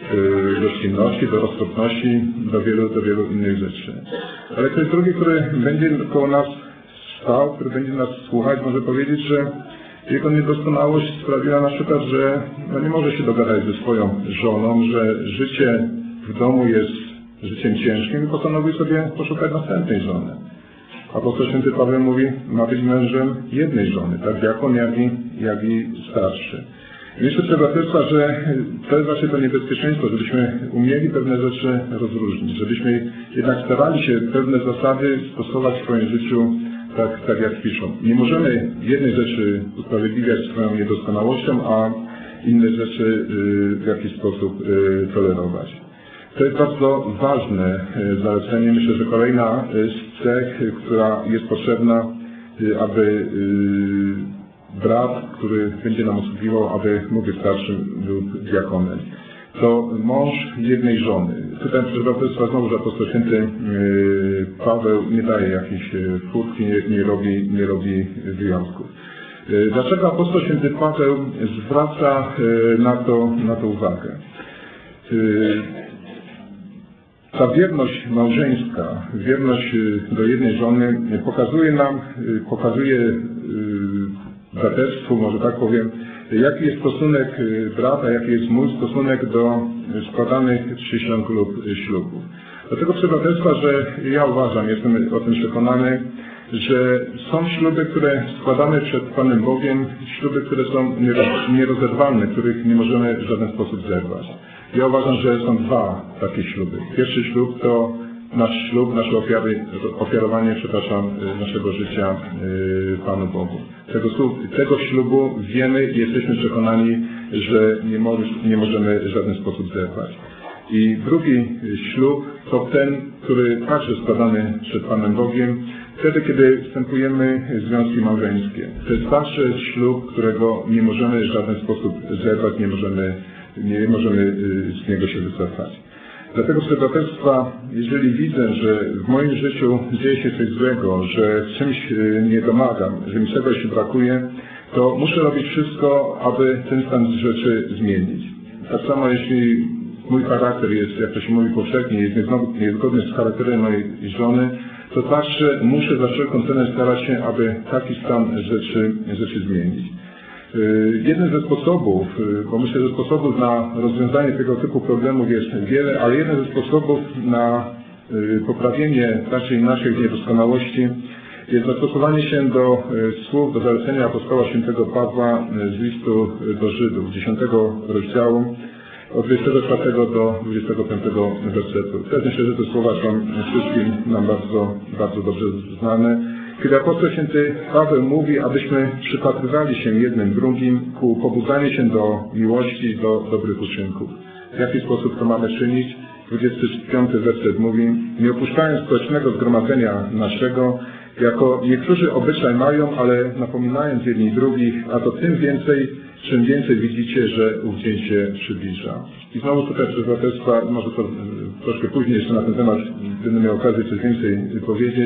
y, gościnności, do roztropności, do wielu, do wielu innych rzeczy. Ale ktoś drugi, który będzie koło nas stał, który będzie nas słuchać, może powiedzieć, że jego niedoskonałość sprawiła na przykład, że no nie może się dogadać ze swoją żoną, że życie w domu jest życiem ciężkim i postanowił sobie poszukać następnej żony. Apostoł święty Paweł mówi, ma być mężem jednej żony, tak diakon, jak i, jak i starszy. I jeszcze trzeba też, że to jest właśnie to niebezpieczeństwo, żebyśmy umieli pewne rzeczy rozróżnić, żebyśmy jednak starali się pewne zasady stosować w swoim życiu tak, tak jak piszą. Nie możemy jednej rzeczy usprawiedliwiać swoją niedoskonałością, a inne rzeczy w jakiś sposób tolerować. To jest bardzo ważne zalecenie. Myślę, że kolejna z cech, która jest potrzebna, aby brat, który będzie nam usługiwał, aby mógł być starszym lub diakonem. To mąż jednej żony. Tutaj przez braterstwa znowu apostoł święty Paweł nie daje jakiejś furtki, nie, nie, robi, nie robi wyjątków. Dlaczego apostoł święty Paweł zwraca na to, na to uwagę? Ta wierność małżeńska, wierność do jednej żony pokazuje nam, pokazuje braterstwu, może tak powiem, jaki jest stosunek brata, jaki jest mój stosunek do składanych przysiąg lub ślubów. Dlatego przy braterstwa, że ja uważam, jestem o tym przekonany, że są śluby, które składamy przed Panem Bogiem, śluby, które są nierozerwalne, których nie możemy w żaden sposób zerwać. Ja uważam, że są dwa takie śluby. Pierwszy ślub to nasz ślub, nasze ofiary, ofiarowanie, przepraszam, naszego życia Panu Bogu. Tego, tego ślubu wiemy i jesteśmy przekonani, że nie, mo nie możemy w żaden sposób zerwać. I drugi ślub to ten, który także składany przed Panem Bogiem, wtedy, kiedy wstępujemy w związki małżeńskie. To jest zawsze ślub, którego nie możemy w żaden sposób zerwać, nie możemy, nie możemy z niego się wycofać. Dlatego z braterstwa, jeżeli widzę, że w moim życiu dzieje się coś złego, że czymś nie domagam, że mi czegoś brakuje, to muszę robić wszystko, aby ten stan rzeczy zmienić. Tak samo jeśli mój charakter jest, jak to się mówi powszechnie, jest niezgodny z charakterem mojej żony, to także muszę za wszelką cenę starać się, aby taki stan rzeczy, rzeczy zmienić. Jeden ze sposobów, bo myślę, że sposobów na rozwiązanie tego typu problemów jest wiele, ale jeden ze sposobów na poprawienie naszej, naszej niedoskonałości jest zastosowanie się do słów, do zalecenia apostoła świętego Pawła z listu do Żydów, dziesiątego rozdziału, od dwudziestego czwartego do dwudziestego piątego wersetu. Też myślę, że te słowa są wszystkim nam bardzo, bardzo dobrze znane. Kiedy apostoł święty Paweł mówi, abyśmy przypatrywali się jednym drugim ku pobudzaniu się do miłości, do dobrych uczynków. W jaki sposób to mamy czynić? dwudziesty piąty werset mówi: nie opuszczając społecznego zgromadzenia naszego, jako niektórzy obyczaj mają, ale napominając jedni drugich, a to tym więcej, czym więcej widzicie, że ów dzień się przybliża. I znowu tutaj przez braterstwa, może to troszkę później jeszcze na ten temat będę miał okazję coś więcej powiedzieć.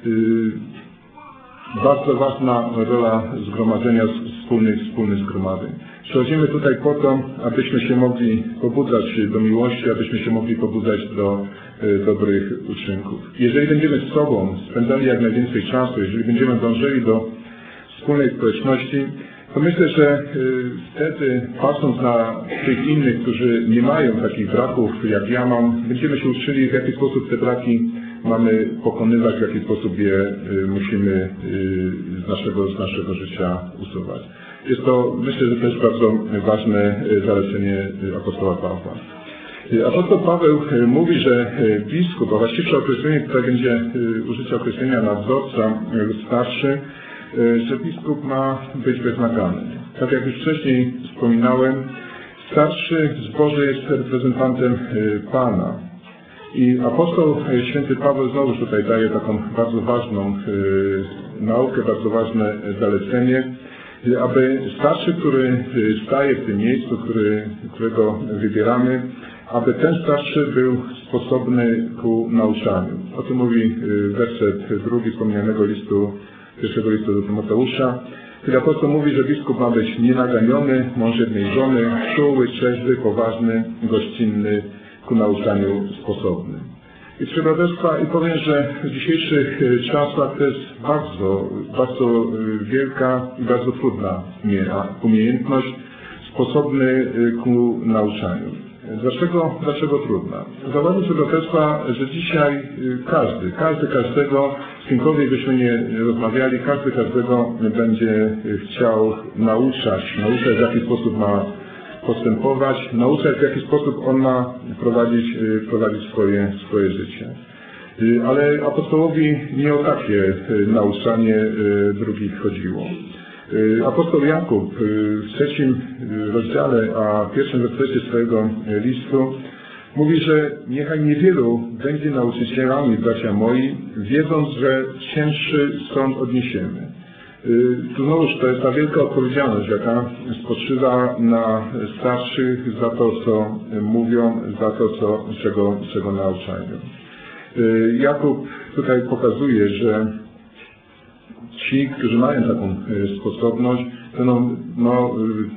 Bardzo ważna rola zgromadzenia wspólnych, wspólnych zgromadzeń. Przychodzimy tutaj po to, abyśmy się mogli pobudzać do miłości, abyśmy się mogli pobudzać do e, dobrych uczynków. Jeżeli będziemy z sobą spędzali jak najwięcej czasu, jeżeli będziemy dążyli do wspólnej społeczności, to myślę, że y, wtedy, patrząc na tych innych, którzy nie mają takich braków jak ja mam, będziemy się uczyli, w jaki sposób te braki mamy pokonywać, w jaki sposób je y, musimy y, z, naszego, z naszego życia usuwać. Jest to, myślę, że też bardzo ważne zalecenie apostoła Pawła. Apostoł Paweł mówi, że biskup, a właściwsze określenie, które będzie użycie określenia nadzorca starszy, że biskup ma być wymagany. Tak jak już wcześniej wspominałem, starszy w zborze jest reprezentantem Pana. I apostoł święty Paweł znowu tutaj daje taką bardzo ważną naukę, bardzo ważne zalecenie, aby starszy, który staje w tym miejscu, który, którego wybieramy, aby ten starszy był sposobny ku nauczaniu. O tym mówi werset drugi wspomnianego listu, pierwszego listu do Tymoteusza. Kiedy apostoł mówi, że biskup ma być nienaganiony, mąż jednej żony, czuły, trzeźwy, poważny, gościnny, ku nauczaniu sposobny. I przy braterstwa i powiem, że w dzisiejszych czasach to jest bardzo, bardzo wielka i bardzo trudna umiejętność, sposobny ku nauczaniu. Dlaczego, dlaczego trudna? Zauważmy przy braterstwa, że dzisiaj każdy, każdy każdego, z kimkolwiek byśmy nie rozmawiali, każdy każdego będzie chciał nauczać, nauczać w jaki sposób ma postępować, nauczać w jaki sposób on ma prowadzić, prowadzić swoje, swoje życie. Ale apostołowi nie o takie nauczanie drugich chodziło. Apostoł Jakub w trzecim rozdziale, a pierwszym wersecie swojego listu mówi, że niechaj niewielu będzie nauczycielami, bracia moi, wiedząc, że cięższy sąd odniesiemy. Tu znowuż to jest ta wielka odpowiedzialność, jaka spoczywa na starszych za to, co mówią, za to, co, czego, czego nauczają. Jakub tutaj pokazuje, że ci, którzy mają taką sposobność, to no, no,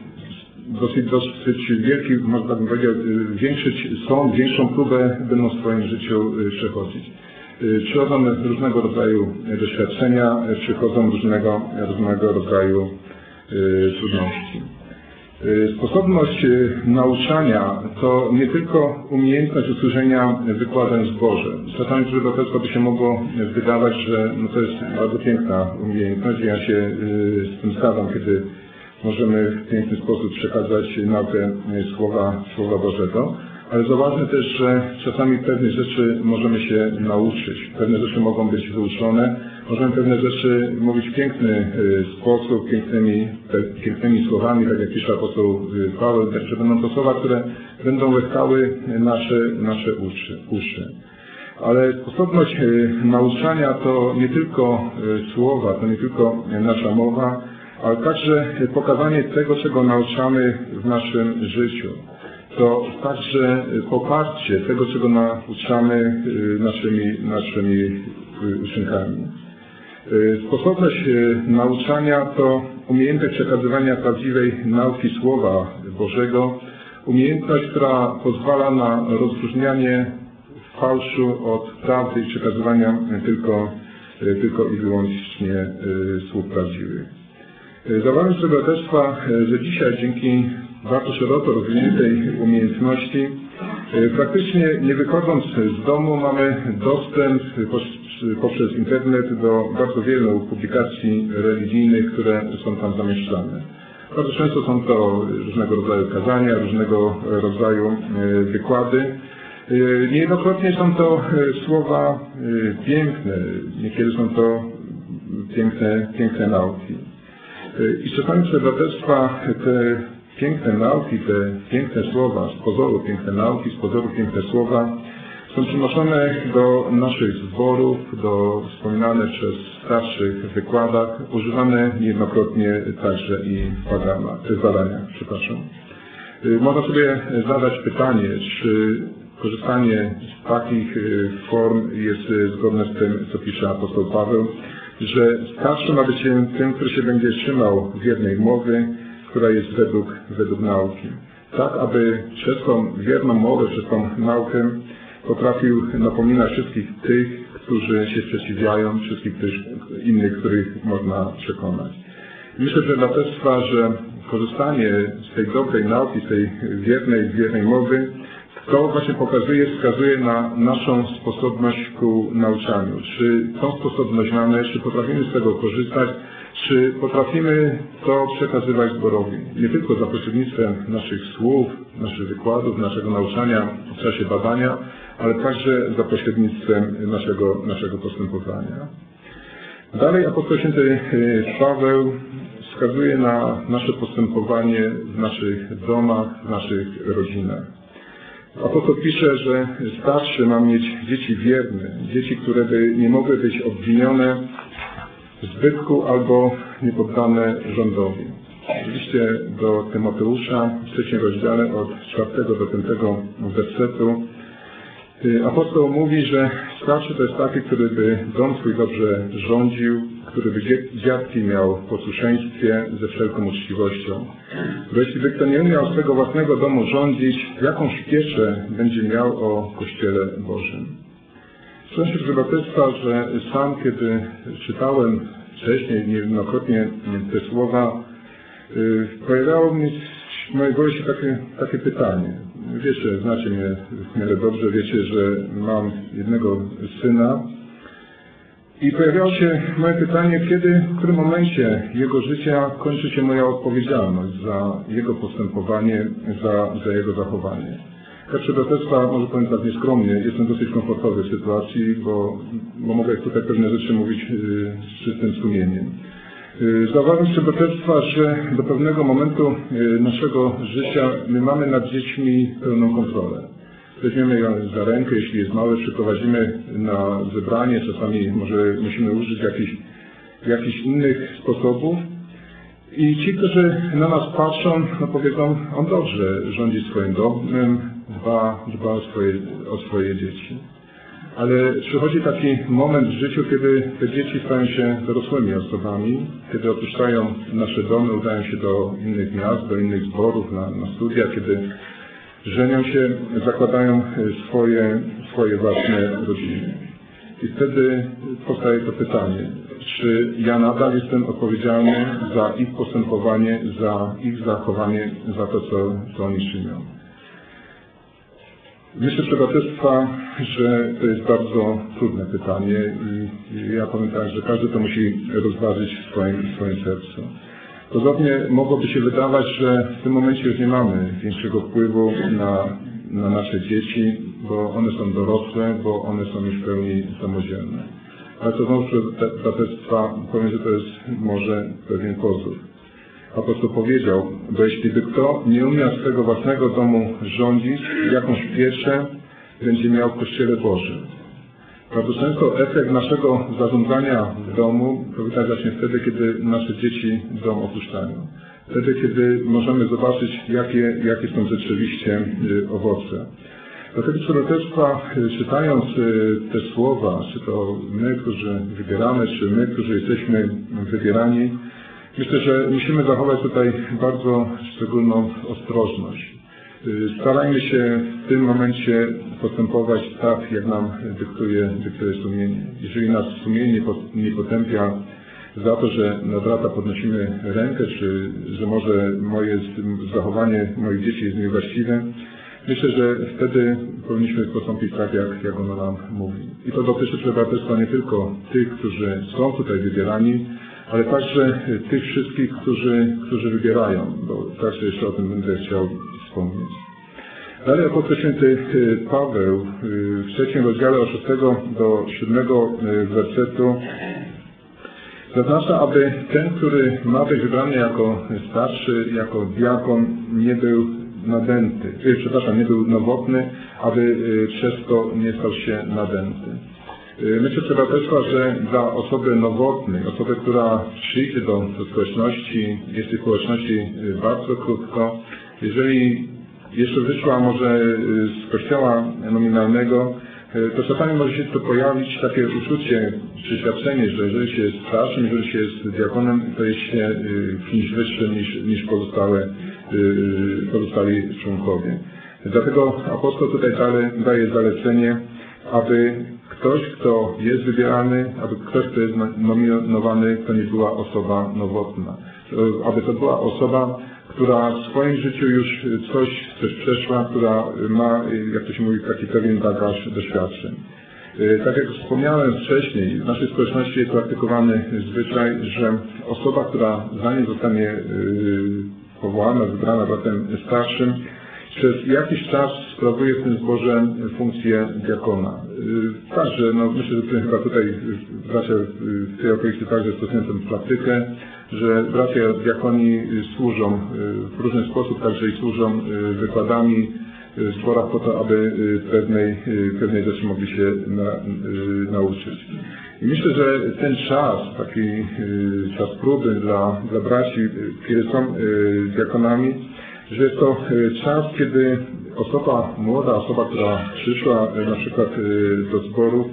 dosyć, dosyć wielki, można by powiedzieć, większy sąd, większą próbę będą w swoim życiu przechodzić. Przychodzą różnego rodzaju doświadczenia, przychodzą różnego, różnego rodzaju trudności. Sposobność nauczania to nie tylko umiejętność usłyszenia wykładem z Boże. Czasami przy to by się mogło wydawać, że no to jest bardzo piękna umiejętność. Ja się z tym zgadzam, kiedy możemy w piękny sposób przekazać naukę Słowa, Słowa Bożego. Ale zauważmy też, że czasami pewnych rzeczy możemy się nauczyć. Pewne rzeczy mogą być wyuczone. Możemy pewne rzeczy mówić w piękny sposób, pięknymi, pięknymi słowami, tak jak pisze apostoł Paweł, że będą to słowa, które będą łeskały nasze, nasze uszy, uszy. Ale sposobność nauczania to nie tylko słowa, to nie tylko nasza mowa, ale także pokazanie tego, czego nauczamy w naszym życiu. To także poparcie tego, czego nauczamy naszymi, naszymi uczynkami. Sposobność nauczania to umiejętność przekazywania prawdziwej nauki Słowa Bożego, umiejętność, która pozwala na rozróżnianie fałszu od prawdy i przekazywania tylko, tylko i wyłącznie słów prawdziwych. Zauważmy sobie braterstwa, że dzisiaj dzięki bardzo szeroko rozwiniętej umiejętności, praktycznie nie wychodząc z domu mamy dostęp poprzez internet do bardzo wielu publikacji religijnych, które są tam zamieszczane. Bardzo często są to różnego rodzaju kazania, różnego rodzaju wykłady. Niejednokrotnie są to słowa piękne, niekiedy są to piękne, piękne nauki. I czasami przez braterstwa te piękne nauki, te piękne słowa, z pozoru piękne nauki, z pozoru piękne słowa są przynoszone do naszych zborów, do wspominane przez starszych wykładach, używane niejednokrotnie także i w badaniach, w badaniach, przepraszam. Można sobie zadać pytanie, czy korzystanie z takich form jest zgodne z tym, co pisze apostoł Paweł, że starszy ma być tym, który się będzie trzymał wiernej mowy, która jest według, według nauki. Tak, aby przez tą wierną mowę, przez tą naukę potrafił napominać wszystkich tych, którzy się sprzeciwiają, wszystkich tych innych, których można przekonać. Myślę, że dla braterstwa, że korzystanie z tej dobrej nauki, z tej wiernej, wiernej mowy, to właśnie pokazuje, wskazuje na naszą sposobność ku nauczaniu. Czy tą sposobność mamy, czy potrafimy z tego korzystać, czy potrafimy to przekazywać zborowi. Nie tylko za pośrednictwem naszych słów, naszych wykładów, naszego nauczania w czasie badania, ale także za pośrednictwem naszego, naszego postępowania. Dalej apostoł święty Paweł wskazuje na nasze postępowanie w naszych domach, w naszych rodzinach. Apostoł pisze, że starszy ma mieć dzieci wierne, dzieci, które by nie mogły być obwinione w zbytku albo niepoddane rządowi. Oczywiście do Tymoteusza w trzecim rozdziale od czwartego do piątego wersetu apostoł mówi, że starszy to jest taki, który by dom swój dobrze rządził, który by dziadki miał w posłuszeństwie ze wszelką uczciwością. Bo jeśli by kto nie umiał swego własnego domu rządzić, jakąż pieczę będzie miał o Kościele Bożym. Słyszę z braterstwa, że sam, kiedy czytałem wcześniej niejednokrotnie te słowa, pojawiało mi w mojej głowie się takie, takie pytanie. Wiecie, znacie mnie w miarę dobrze, wiecie, że mam jednego syna. I pojawiało się moje pytanie, kiedy, w którym momencie jego życia kończy się moja odpowiedzialność za jego postępowanie, za, za jego zachowanie. Ja przy braterstwa, może powiem tak nieskromnie, jestem dosyć komfortowy w sytuacji, bo, bo mogę tutaj pewne rzeczy mówić yy, z czystym sumieniem. Yy, zauważam przy braterstwa, że do pewnego momentu yy, naszego życia my mamy nad dziećmi pełną kontrolę. Weźmiemy ją za rękę, jeśli jest małe, przyprowadzimy na zebranie, czasami może musimy użyć jakichś, jakichś innych sposobów. I ci, którzy na nas patrzą, no powiedzą, on dobrze rządzi swoim domem, dba, dba o, swoje, o swoje dzieci. Ale przychodzi taki moment w życiu, kiedy te dzieci stają się dorosłymi osobami, kiedy opuszczają nasze domy, udają się do innych miast, do innych zborów, na, na studia, kiedy żenią się, zakładają swoje, swoje własne rodziny. I wtedy powstaje to pytanie, czy ja nadal jestem odpowiedzialny za ich postępowanie, za ich zachowanie, za to, co, co oni czynią. Myślę, że braterstwa, że to jest bardzo trudne pytanie i ja powiem tak, że każdy to musi rozważyć w swoim, w swoim sercu. Podobnie mogłoby się wydawać, że w tym momencie już nie mamy większego wpływu na, na nasze dzieci, bo one są dorosłe, bo one są już w pełni samodzielne. Ale to znowu braterstwa, powiem, że to jest może pewien pozór. Apostoł powiedział, bo jeśli by kto nie umiał swego własnego domu rządzić, jakąś pieczę będzie miał w Kościele Bożym. Bardzo często efekt naszego zarządzania w domu to widać właśnie wtedy, kiedy nasze dzieci dom opuszczają. Wtedy, kiedy możemy zobaczyć, jakie, jakie są rzeczywiście owoce. Dlatego przy braterstwa, czytając te słowa, czy to my, którzy wybieramy, czy my, którzy jesteśmy wybierani, myślę, że musimy zachować tutaj bardzo szczególną ostrożność. Starajmy się w tym momencie postępować tak, jak nam dyktuje, dyktuje sumienie. Jeżeli nas sumienie nie potępia za to, że na brata podnosimy rękę, czy że może moje zachowanie moich dzieci jest niewłaściwe, myślę, że wtedy powinniśmy postąpić tak, jak, jak ono nam mówi. I to dotyczy braterstwa nie tylko tych, którzy są tutaj wybierani, ale także tych wszystkich, którzy, którzy wybierają, bo także jeszcze o tym będę chciał wspomnieć. Dalej apostoł święty Paweł w trzecim rozdziale od szóstego do siódmego wersetu zaznacza, aby ten, który ma być wybrany jako starszy, jako diakon, nie był nadęty, przepraszam, nie był nowotny, aby przez to nie stał się nadęty. Myślę, że braterstwa, że dla osoby nowotnej, osoby, która przyjdzie do, do społeczności, jest tej społeczności bardzo krótko, jeżeli jeszcze wyszła może z kościoła nominalnego, to czasami może się to pojawić takie uczucie, przeświadczenie, że jeżeli się jest starszym, jeżeli się jest diakonem, to jest się kimś wyższym niż, niż pozostałe, pozostali członkowie. Dlatego apostoł tutaj daje zalecenie, aby ktoś, kto jest wybierany, aby ktoś, kto jest nominowany, to nie była osoba nowotna. Aby to była osoba, która w swoim życiu już coś, coś przeszła, która ma, jak to się mówi, taki pewien bagaż doświadczeń. Tak jak wspomniałem wcześniej, w naszej społeczności jest praktykowany zwyczaj, że osoba, która zanim zostanie powołana, wybrana bratem starszym, przez jakiś czas sprawuje w tym zborze funkcję diakona. Także, no myślę, że chyba tutaj bracia w tej okolicy także stosują tę praktykę, że bracia diakoni służą w różny sposób, także i służą wykładami w zborach po to, aby pewnej, pewnej rzeczy mogli się na, nauczyć. I myślę, że ten czas, taki czas próby dla, dla braci, kiedy są diakonami, że jest to czas, kiedy osoba młoda, osoba, która przyszła na przykład do zboru,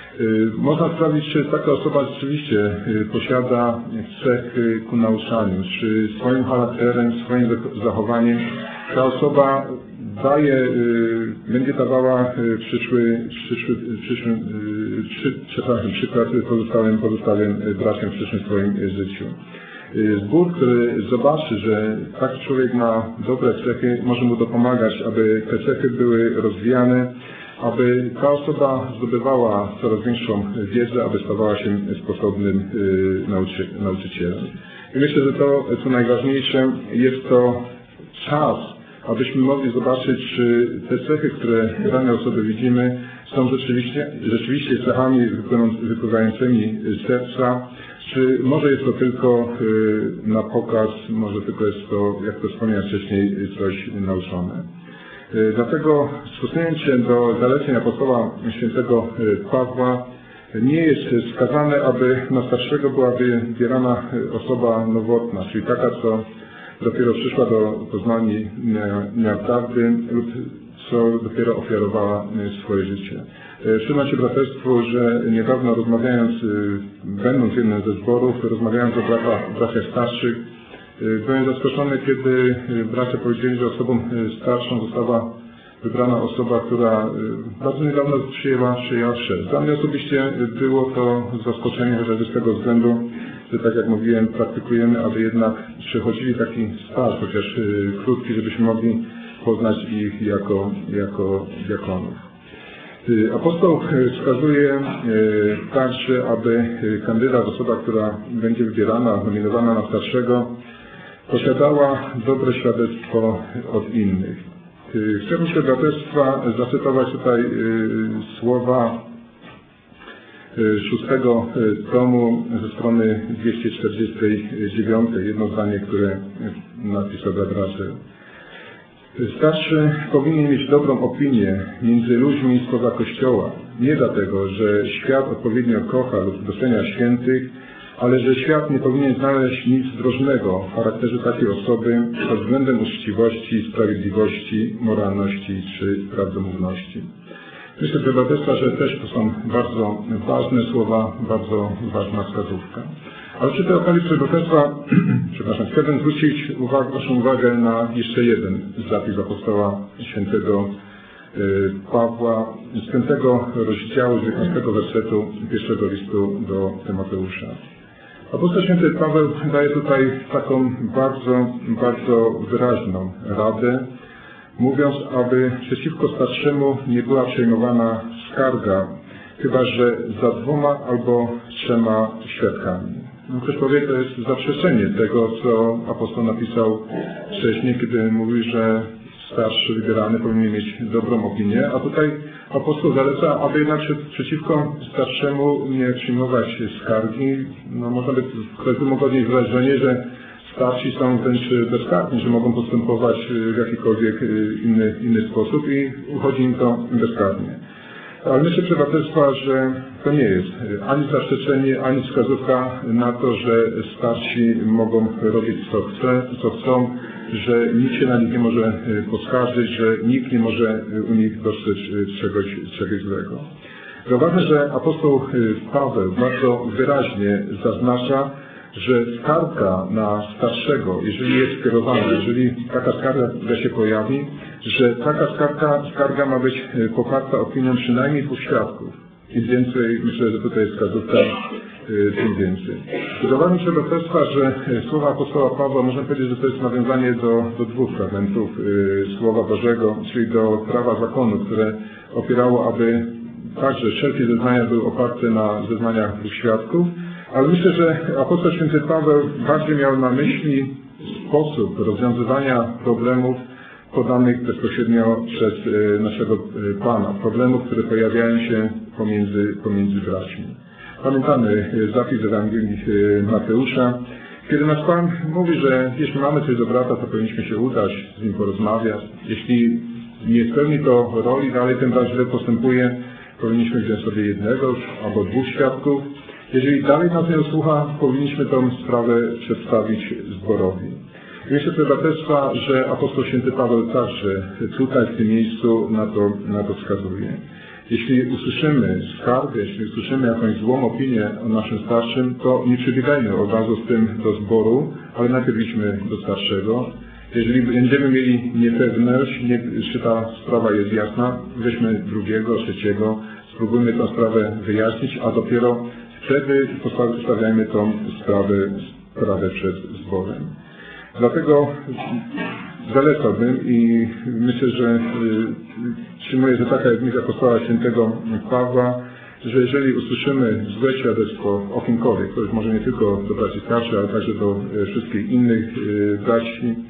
można sprawdzić, czy taka osoba rzeczywiście posiada cechy ku nauczaniu, czy swoim charakterem, swoim zachowaniem ta osoba daje, będzie dawała przyszły, przyszły, przyszły, przy, przepraszam, przykład pozostałym, pozostałym braciom w przyszłym swoim życiu. Zbór, który zobaczy, że taki człowiek ma dobre cechy, może mu dopomagać, aby te cechy były rozwijane, aby ta osoba zdobywała coraz większą wiedzę, aby stawała się sposobnym nauczy, nauczycielem. I myślę, że to, co najważniejsze, jest to czas, abyśmy mogli zobaczyć, czy te cechy, które w danej osoby widzimy, są rzeczywiście, rzeczywiście cechami wypływającymi z serca, czy może jest to tylko na pokaz, może tylko jest to, jak to wspomniałem wcześniej, coś nauczone. Dlatego stosując się do zaleceń apostoła świętego Pawła, nie jest wskazane, aby na starszego była wybierana osoba nowotna, czyli taka, co dopiero przyszła do poznania prawdy lub co dopiero ofiarowała swoje życie. Przyznam się braterstwu, że niedawno rozmawiając, będąc jednym ze zborów, rozmawiając o braciach, braciach starszych, byłem zaskoczony, kiedy bracia powiedzieli, że osobą starszą została wybrana osoba, która bardzo niedawno przyjęła, przyjęła chrzest. Dla mnie osobiście było to zaskoczenie, chociażby z tego względu, że tak jak mówiłem, praktykujemy, aby jednak przechodzili taki staż, chociaż krótki, żebyśmy mogli poznać ich jako, jako diakonów. Apostoł wskazuje także, aby kandydat, osoba, która będzie wybierana, nominowana na starszego, posiadała dobre świadectwo od innych. Chciałbym się braterstwa zacytować tutaj słowa szóstego tomu ze strony dwieście czterdziestej dziewiątej, jedno zdanie, które napisał brat Raszel. Starszy powinien mieć dobrą opinię między ludźmi spoza Kościoła, nie dlatego, że świat odpowiednio kocha lub docenia świętych, ale że świat nie powinien znaleźć nic zdrożnego w charakterze takiej osoby pod względem uczciwości, sprawiedliwości, moralności czy prawdomówności. Myślę, że braterstwa, że też to są bardzo ważne słowa, bardzo ważna wskazówka. Ale przy tej okazji, przy braterstwa, przepraszam, chciałbym zwrócić uwagę, Waszą uwagę na jeszcze jeden zapis apostoła świętego Pawła z piątego rozdziału, z dziewiętnastego wersetu pierwszego listu do Tymoteusza. Apostoł święty Paweł daje tutaj taką bardzo, bardzo wyraźną radę, mówiąc, aby przeciwko starszemu nie była przejmowana skarga, chyba że za dwoma albo trzema świadkami. No, ktoś powie, to jest zaprzeczenie tego, co apostoł napisał wcześniej, kiedy mówi, że starszy wybierany powinien mieć dobrą opinię, a tutaj apostoł zaleca, aby jednak przeciwko starszemu nie przyjmować skargi. No, można by ktoś by mógł odnieść wrażenie, że starsi są wręcz bezkarni, że mogą postępować w jakikolwiek inny, inny sposób i uchodzi im to bezkarnie. Ale myślę, proszę braterstwa, że to nie jest ani zaprzeczenie, ani wskazówka na to, że starsi mogą robić co chce, co chcą, że nikt się na nich nie może poskarżyć, że nikt nie może u nich dostrzec czegoś, czegoś złego. Zauważmy, że apostoł Paweł bardzo wyraźnie zaznacza, że skarga na starszego, jeżeli jest skierowana, jeżeli taka skarga się pojawi, że taka skarga, skarga ma być poparta opinią przynajmniej dwóch świadków. Im więcej, myślę, że tutaj jest wskazówka, tym więcej. Zauważmy się braterstwa, że słowa apostoła Pawła, można powiedzieć, że to jest nawiązanie do, do dwóch fragmentów Słowa Bożego, czyli do prawa zakonu, które opierało, aby także wszelkie zeznania były oparte na zeznaniach dwóch świadków. Ale myślę, że apostoł święty Paweł bardziej miał na myśli sposób rozwiązywania problemów podanych bezpośrednio przez naszego Pana, problemów, które pojawiają się pomiędzy, pomiędzy braćmi. Pamiętamy zapis Ewangelii Mateusza, kiedy nasz Pan mówi, że jeśli mamy coś do brata, to powinniśmy się udać, z nim porozmawiać. Jeśli nie spełni to roli, dalej ten brat źle postępuje, powinniśmy wziąć sobie jednego albo dwóch świadków. Jeżeli dalej nas nie usłucha, powinniśmy tę sprawę przedstawić zborowi. I myślę, że braterstwa, że apostoł święty Paweł także tutaj w tym miejscu na to, na to wskazuje. Jeśli usłyszymy skargę, jeśli usłyszymy jakąś złą opinię o naszym starszym, to nie przybiegajmy od razu z tym do zboru, ale najpierw idźmy do starszego. Jeżeli będziemy mieli niepewność, nie, czy ta sprawa jest jasna, weźmy drugiego, trzeciego, spróbujmy tę sprawę wyjaśnić, a dopiero wtedy postawiajmy tą sprawę, sprawę przed zborem. Dlatego zalecałbym i myślę, że przyjmuję, że taka jest misja apostoła świętego Pawła, że jeżeli usłyszymy złe świadectwo o kimkolwiek, to już może nie tylko do braci starszych, ale także do wszystkich innych braci,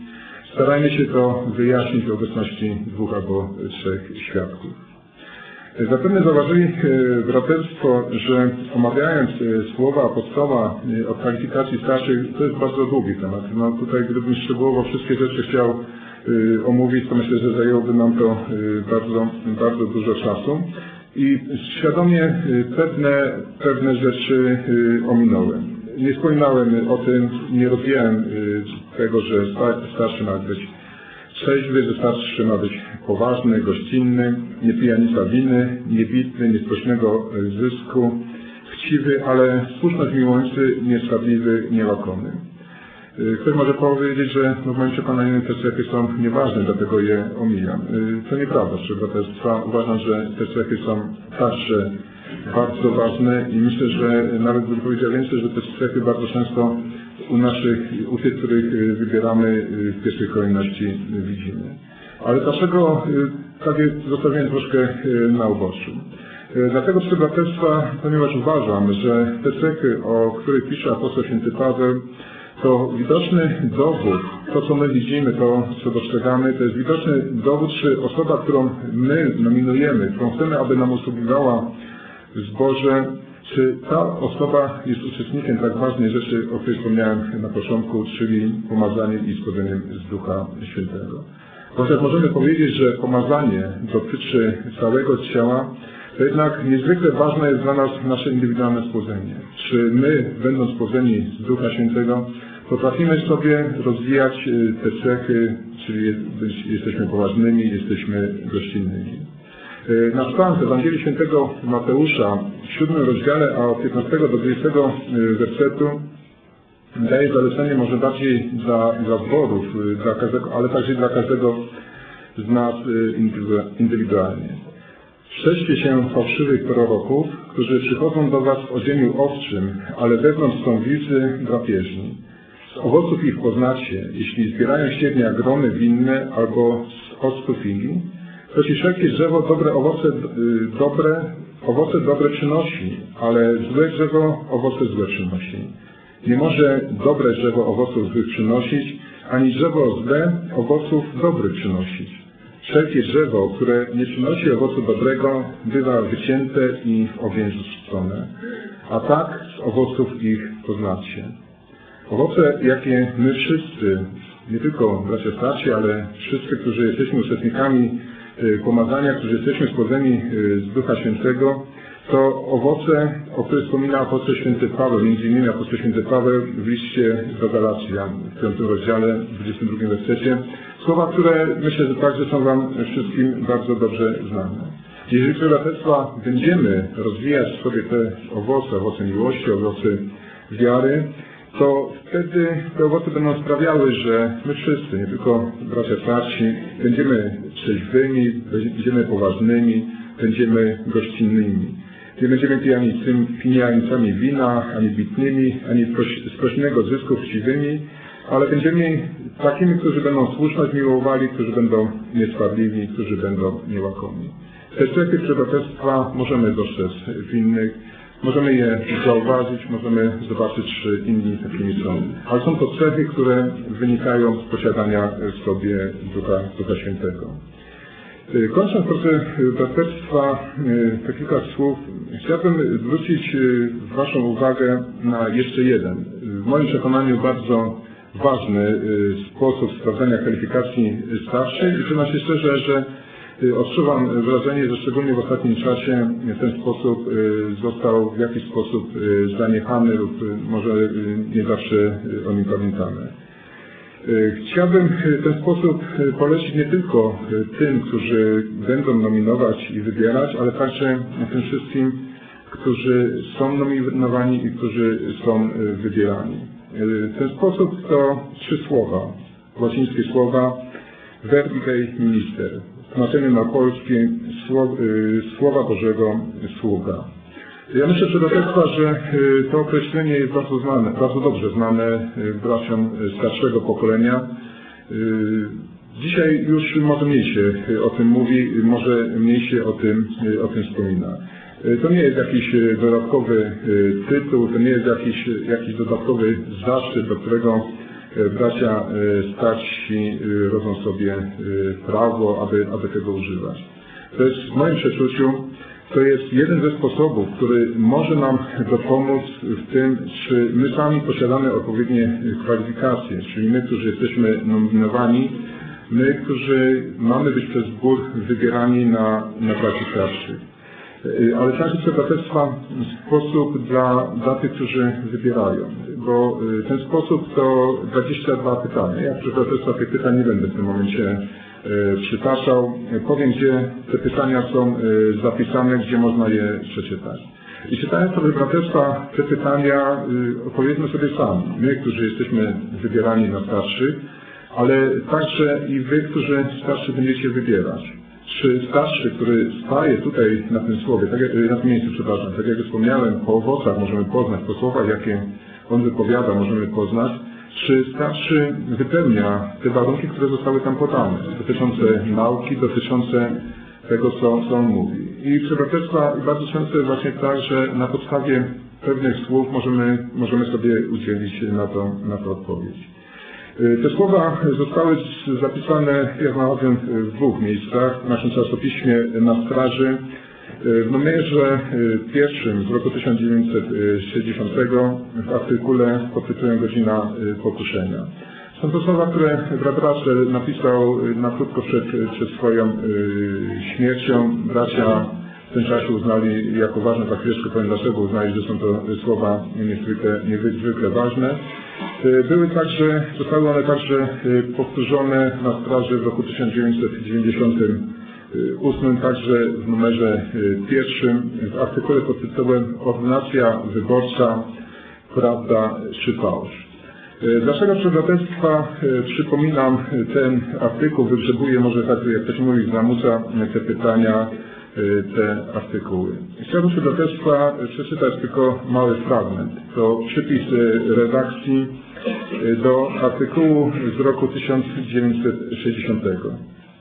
Starajmy się to wyjaśnić w obecności dwóch albo trzech świadków. Zapewne zauważyli braterstwo, że omawiając słowa apostoła o kwalifikacji starszych, to jest bardzo długi temat. No tutaj gdybym szczegółowo wszystkie rzeczy chciał omówić, to myślę, że zajęłoby nam to bardzo, bardzo dużo czasu. I świadomie pewne, pewne rzeczy ominąłem. Nie wspominałem o tym, nie rozwijałem tego, że starszy ma być trzeźwy, że starszy ma być poważny, gościnny, nie pijanista winy, niebitny, niesprośnego zysku, chciwy, ale słuszność miłujący, nieswadliwy, niełakomy. Ktoś może powiedzieć, że w moim przekonaniu te cechy są nieważne, dlatego je omijam. To nieprawda, przy braterstwa. Uważam, że te cechy są także bardzo ważne i myślę, że nawet bym powiedział więcej, że te cechy bardzo często u naszych, u tych, których wybieramy, w pierwszej kolejności widzimy. Ale dlaczego tak zostawiłem troszkę na uboczu? Dlatego przy braterstwa, ponieważ uważam, że te cechy, o których pisze apostoł święty Paweł, to widoczny dowód, to co my widzimy, to co dostrzegamy, to jest widoczny dowód, czy osoba, którą my nominujemy, którą chcemy, aby nam usługiwała w zborze, czy ta osoba jest uczestnikiem tak ważnej rzeczy, o której wspomniałem na początku, czyli pomazaniem i spodzeniem z Ducha Świętego. Chociaż możemy powiedzieć, że pomazanie dotyczy całego ciała, to jednak niezwykle ważne jest dla nas nasze indywidualne spodzenie. Czy my, będąc spodzeni z Ducha Świętego, potrafimy sobie rozwijać te cechy, czyli jesteśmy poważnymi, jesteśmy gościnnymi. Nasz Pan w Ewangelii Świętego Mateusza w siódmym rozdziale, a od piętnastego do dwudziestego wersetu daje zalecenie może bardziej dla, dla zborów, dla każdego, ale także dla każdego z nas indywidualnie. Strzeżcie się fałszywych proroków, którzy przychodzą do was w odzieniu owczym, ale wewnątrz są wilcy drapieżni. Z owoców ich poznacie, jeśli zbierają średnie jak grony winne albo z octu figi, to ci wszelkie drzewo dobre owoce dobre, owoce dobre przynosi, ale złe drzewo owoce złe przynosi. Nie może dobre drzewo owoców złych przynosić, ani drzewo złe owoców dobrych przynosić. Wszelkie drzewo, które nie przynosi owocu dobrego, bywa wycięte i w ogień rzucone. A tak z owoców ich poznacie. Owoce, jakie my wszyscy, nie tylko bracia starsi, ale wszyscy, którzy jesteśmy uczestnikami pomazania, którzy jesteśmy spłodzeni z Ducha Świętego, to owoce, o których wspomina apostoł święty Paweł, między innymi apostoł święty Paweł w liście do Galacjan, w piątym rozdziale, w dwudziestym drugim wersecie. Słowa, które myślę, że także są wam wszystkim bardzo dobrze znane. Jeżeli przy braterstwa będziemy rozwijać w sobie te owoce, owoce miłości, owoce wiary, to wtedy te owoce będą sprawiały, że my wszyscy, nie tylko bracia starsi, będziemy trzeźwymi, będziemy poważnymi, będziemy gościnnymi. Nie będziemy pijańcami wina, ani bitnymi, ani sprośnego zysku chciwymi, ale będziemy takimi, którzy będą słuszność miłowali, którzy będą niesprawiedliwi, którzy będą niełakomi. Te cechy braterstwa możemy dostrzec w innych, możemy je zauważyć, możemy zobaczyć, czy inni takimi są. Ale są to cechy, które wynikają z posiadania w sobie Ducha, Ducha Świętego. Kończąc proces braterstwa, te kilka słów, chciałbym zwrócić waszą uwagę na jeszcze jeden, w moim przekonaniu bardzo ważny sposób sprawdzania kwalifikacji starszej i przyznam się szczerze, że odczuwam wrażenie, że szczególnie w ostatnim czasie ten sposób został w jakiś sposób zaniechany lub może nie zawsze o nim pamiętamy. Chciałbym ten sposób polecić nie tylko tym, którzy będą nominować i wybierać, ale także tym wszystkim, którzy są nominowani i którzy są wybierani. Ten sposób to trzy słowa, łacińskie słowa Verbi Dei Minister, w tłumaczeniu na polskie Słowa Bożego Sługa. Ja myślę, że braterstwa, że to określenie jest bardzo znane, bardzo dobrze znane braciom starszego pokolenia. Dzisiaj już może mniej się o tym mówi, może mniej się o tym, o tym wspomina. To nie jest jakiś dodatkowy tytuł, to nie jest jakiś, jakiś dodatkowy zaszczyt, do którego bracia starsi rodzą sobie prawo, aby, aby tego używać. To jest w moim przeczuciu, to jest jeden ze sposobów, który może nam dopomóc w tym, czy my sami posiadamy odpowiednie kwalifikacje, czyli my, którzy jesteśmy nominowani, my, którzy mamy być przez zbór wybierani na, na braci starszych. Ale także chcę braterstwa sposób dla, dla tych, którzy wybierają, bo ten sposób to dwadzieścia dwa pytania. Ja przy braterstwa tych pytań nie będę w tym momencie przytaczał. Powiem, gdzie te pytania są zapisane, gdzie można je przeczytać. I czytając sobie braterstwa te pytania, odpowiedzmy sobie sami. My, którzy jesteśmy wybierani na starszych, ale także i wy, którzy starszych będziecie wybierać. Czy starszy, który staje tutaj na tym słowie, tak jak, na tym miejscu, przepraszam, tak jak wspomniałem, po owocach możemy poznać, po słowach, jakie on wypowiada, możemy poznać, czy starszy wypełnia te warunki, które zostały tam podane, dotyczące nauki, dotyczące tego, co, co on mówi. I przy braterstwa bardzo często jest właśnie tak, że na podstawie pewnych słów możemy, możemy sobie udzielić na to, na to odpowiedź. Te słowa zostały zapisane, ja znalazłem w dwóch miejscach, w naszym czasopiśmie Na Straży, w numerze pierwszym z roku tysiąc dziewięćset sześćdziesiątego w artykule pod tytułem Godzina pokuszenia. Są to słowa, które brat Russell napisał na krótko przed, przed swoją śmiercią. Bracia w tym czasie uznali jako ważne, za chwileczkę powiem dlaczego uznali, że są to słowa niezwykle, niezwykle ważne. Były także, zostały one także powtórzone na Straży w roku tysiąc dziewięćset dziewięćdziesiątym ósmym, także w numerze pierwszym, w artykule pod tytułem Ordynacja wyborcza, prawda czy fałsz. Dlaczego przy braterstwa przypominam ten artykuł, wygrzebuję może tak, jak ktoś mówi, z lamusa te pytania, te artykuły. Chciałbym przy braterstwa przeczytać tylko mały fragment. To przypis redakcji do artykułu z roku tysiąc dziewięćset sześćdziesiątego.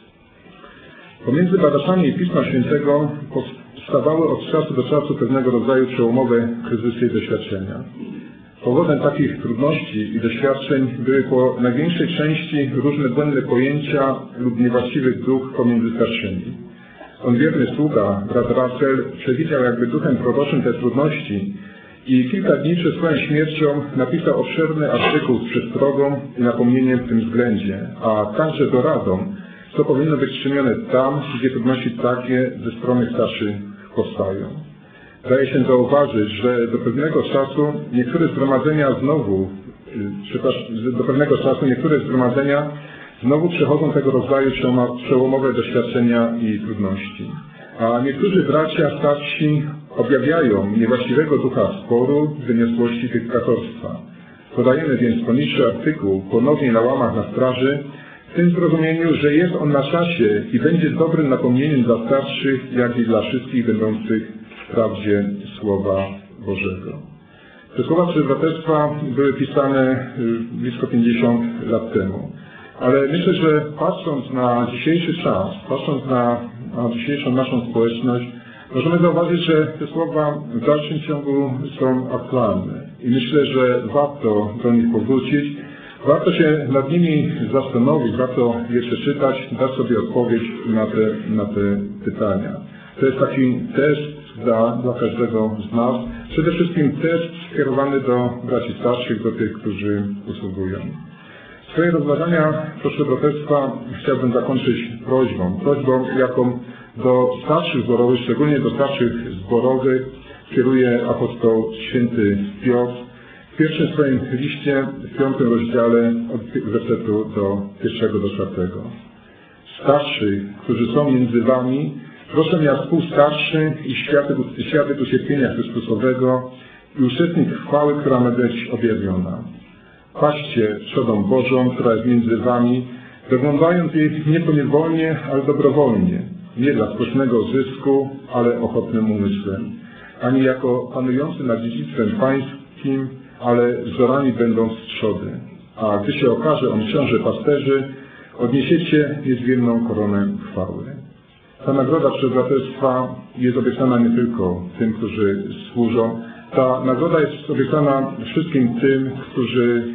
Pomiędzy badaczami Pisma Świętego powstawały od czasu do czasu pewnego rodzaju przełomowe kryzysy i doświadczenia. Powodem takich trudności i doświadczeń były po największej części różne błędne pojęcia lub niewłaściwy duch pomiędzy starszymi. On wierny sługa, brat Russell, przewidział jakby duchem proroczym te trudności i kilka dni przed swoją śmiercią napisał obszerny artykuł z przestrogą i napomnieniem w tym względzie, a także doradą, co powinno być czynione tam, gdzie trudności takie ze strony starszych powstają. Daje się zauważyć, że do pewnego czasu niektóre zgromadzenia znowu, przepraszam, do pewnego czasu niektóre zgromadzenia znowu przechodzą tego rodzaju przełomowe doświadczenia i trudności. A niektórzy bracia starsi objawiają niewłaściwego ducha sporu, wyniosłości dyktatorstwa. Podajemy więc poniższy artykuł ponownie na łamach Na Straży, w tym zrozumieniu, że jest on na czasie i będzie dobrym napomnieniem dla starszych, jak i dla wszystkich będących w prawdzie Słowa Bożego. Te słowa przy braterstwa były pisane blisko pięćdziesiąt lat temu. Ale myślę, że patrząc na dzisiejszy czas, patrząc na, na dzisiejszą naszą społeczność, możemy zauważyć, że te słowa w dalszym ciągu są aktualne. I myślę, że warto do nich powrócić, warto się nad nimi zastanowić, warto je przeczytać, dać sobie odpowiedź na te, na te pytania. To jest taki test dla, dla każdego z nas. Przede wszystkim test skierowany do braci starszych, do tych, którzy usługują. Swoje rozważania, proszę braterstwa, chciałbym zakończyć prośbą. Prośbą, jaką do starszych zborowych, szczególnie do starszych zborowych, kieruje apostoł święty Piotr w pierwszym swoim liście, w piątym rozdziale, od wersetu do pierwszego do czwartego. Starszych, którzy są między wami, proszę ja współstarszy i świadek, świadek ucierpienia Chrystusowego i uczestnik chwały, która ma być objawiona. Patrzcie trzodą Bożą, która jest między wami, doglądając jej nie poniewolnie, ale dobrowolnie, nie dla skocznego zysku, ale ochotnym umysłem, ani jako panujący nad dziedzictwem pańskim, ale wzorami będąc trzody. A gdy się okaże on książę pasterzy, odniesiecie niezmienną koronę chwały. Ta nagroda przez braterstwa jest obiecana nie tylko tym, którzy służą. Ta nagroda jest obiecana wszystkim tym, którzy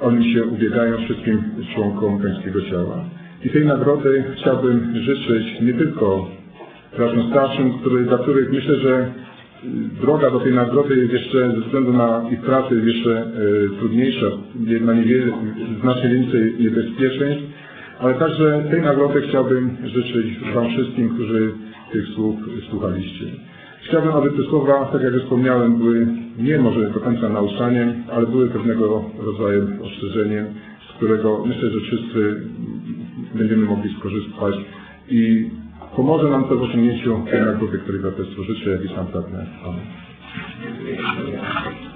oni się ubiegają wszystkim członkom Pańskiego Ciała. I tej nagrody chciałbym życzyć nie tylko braciom starszym, który, dla których myślę, że droga do tej nagrody jest jeszcze, ze względu na ich pracę, jest jeszcze e, trudniejsza, ma niewiele, znacznie więcej niebezpieczeństw, ale także tej nagrody chciałbym życzyć Wam wszystkim, którzy tych słów słuchaliście. Chciałbym, aby te słowa, tak jak już wspomniałem, były nie może do końca nauczaniem, ale były pewnego rodzaju ostrzeżeniem, z którego myślę, że wszyscy będziemy mogli skorzystać i pomoże nam to w osiągnięciu tej nagrody, której Wam życzę i sam pragnę. Amen.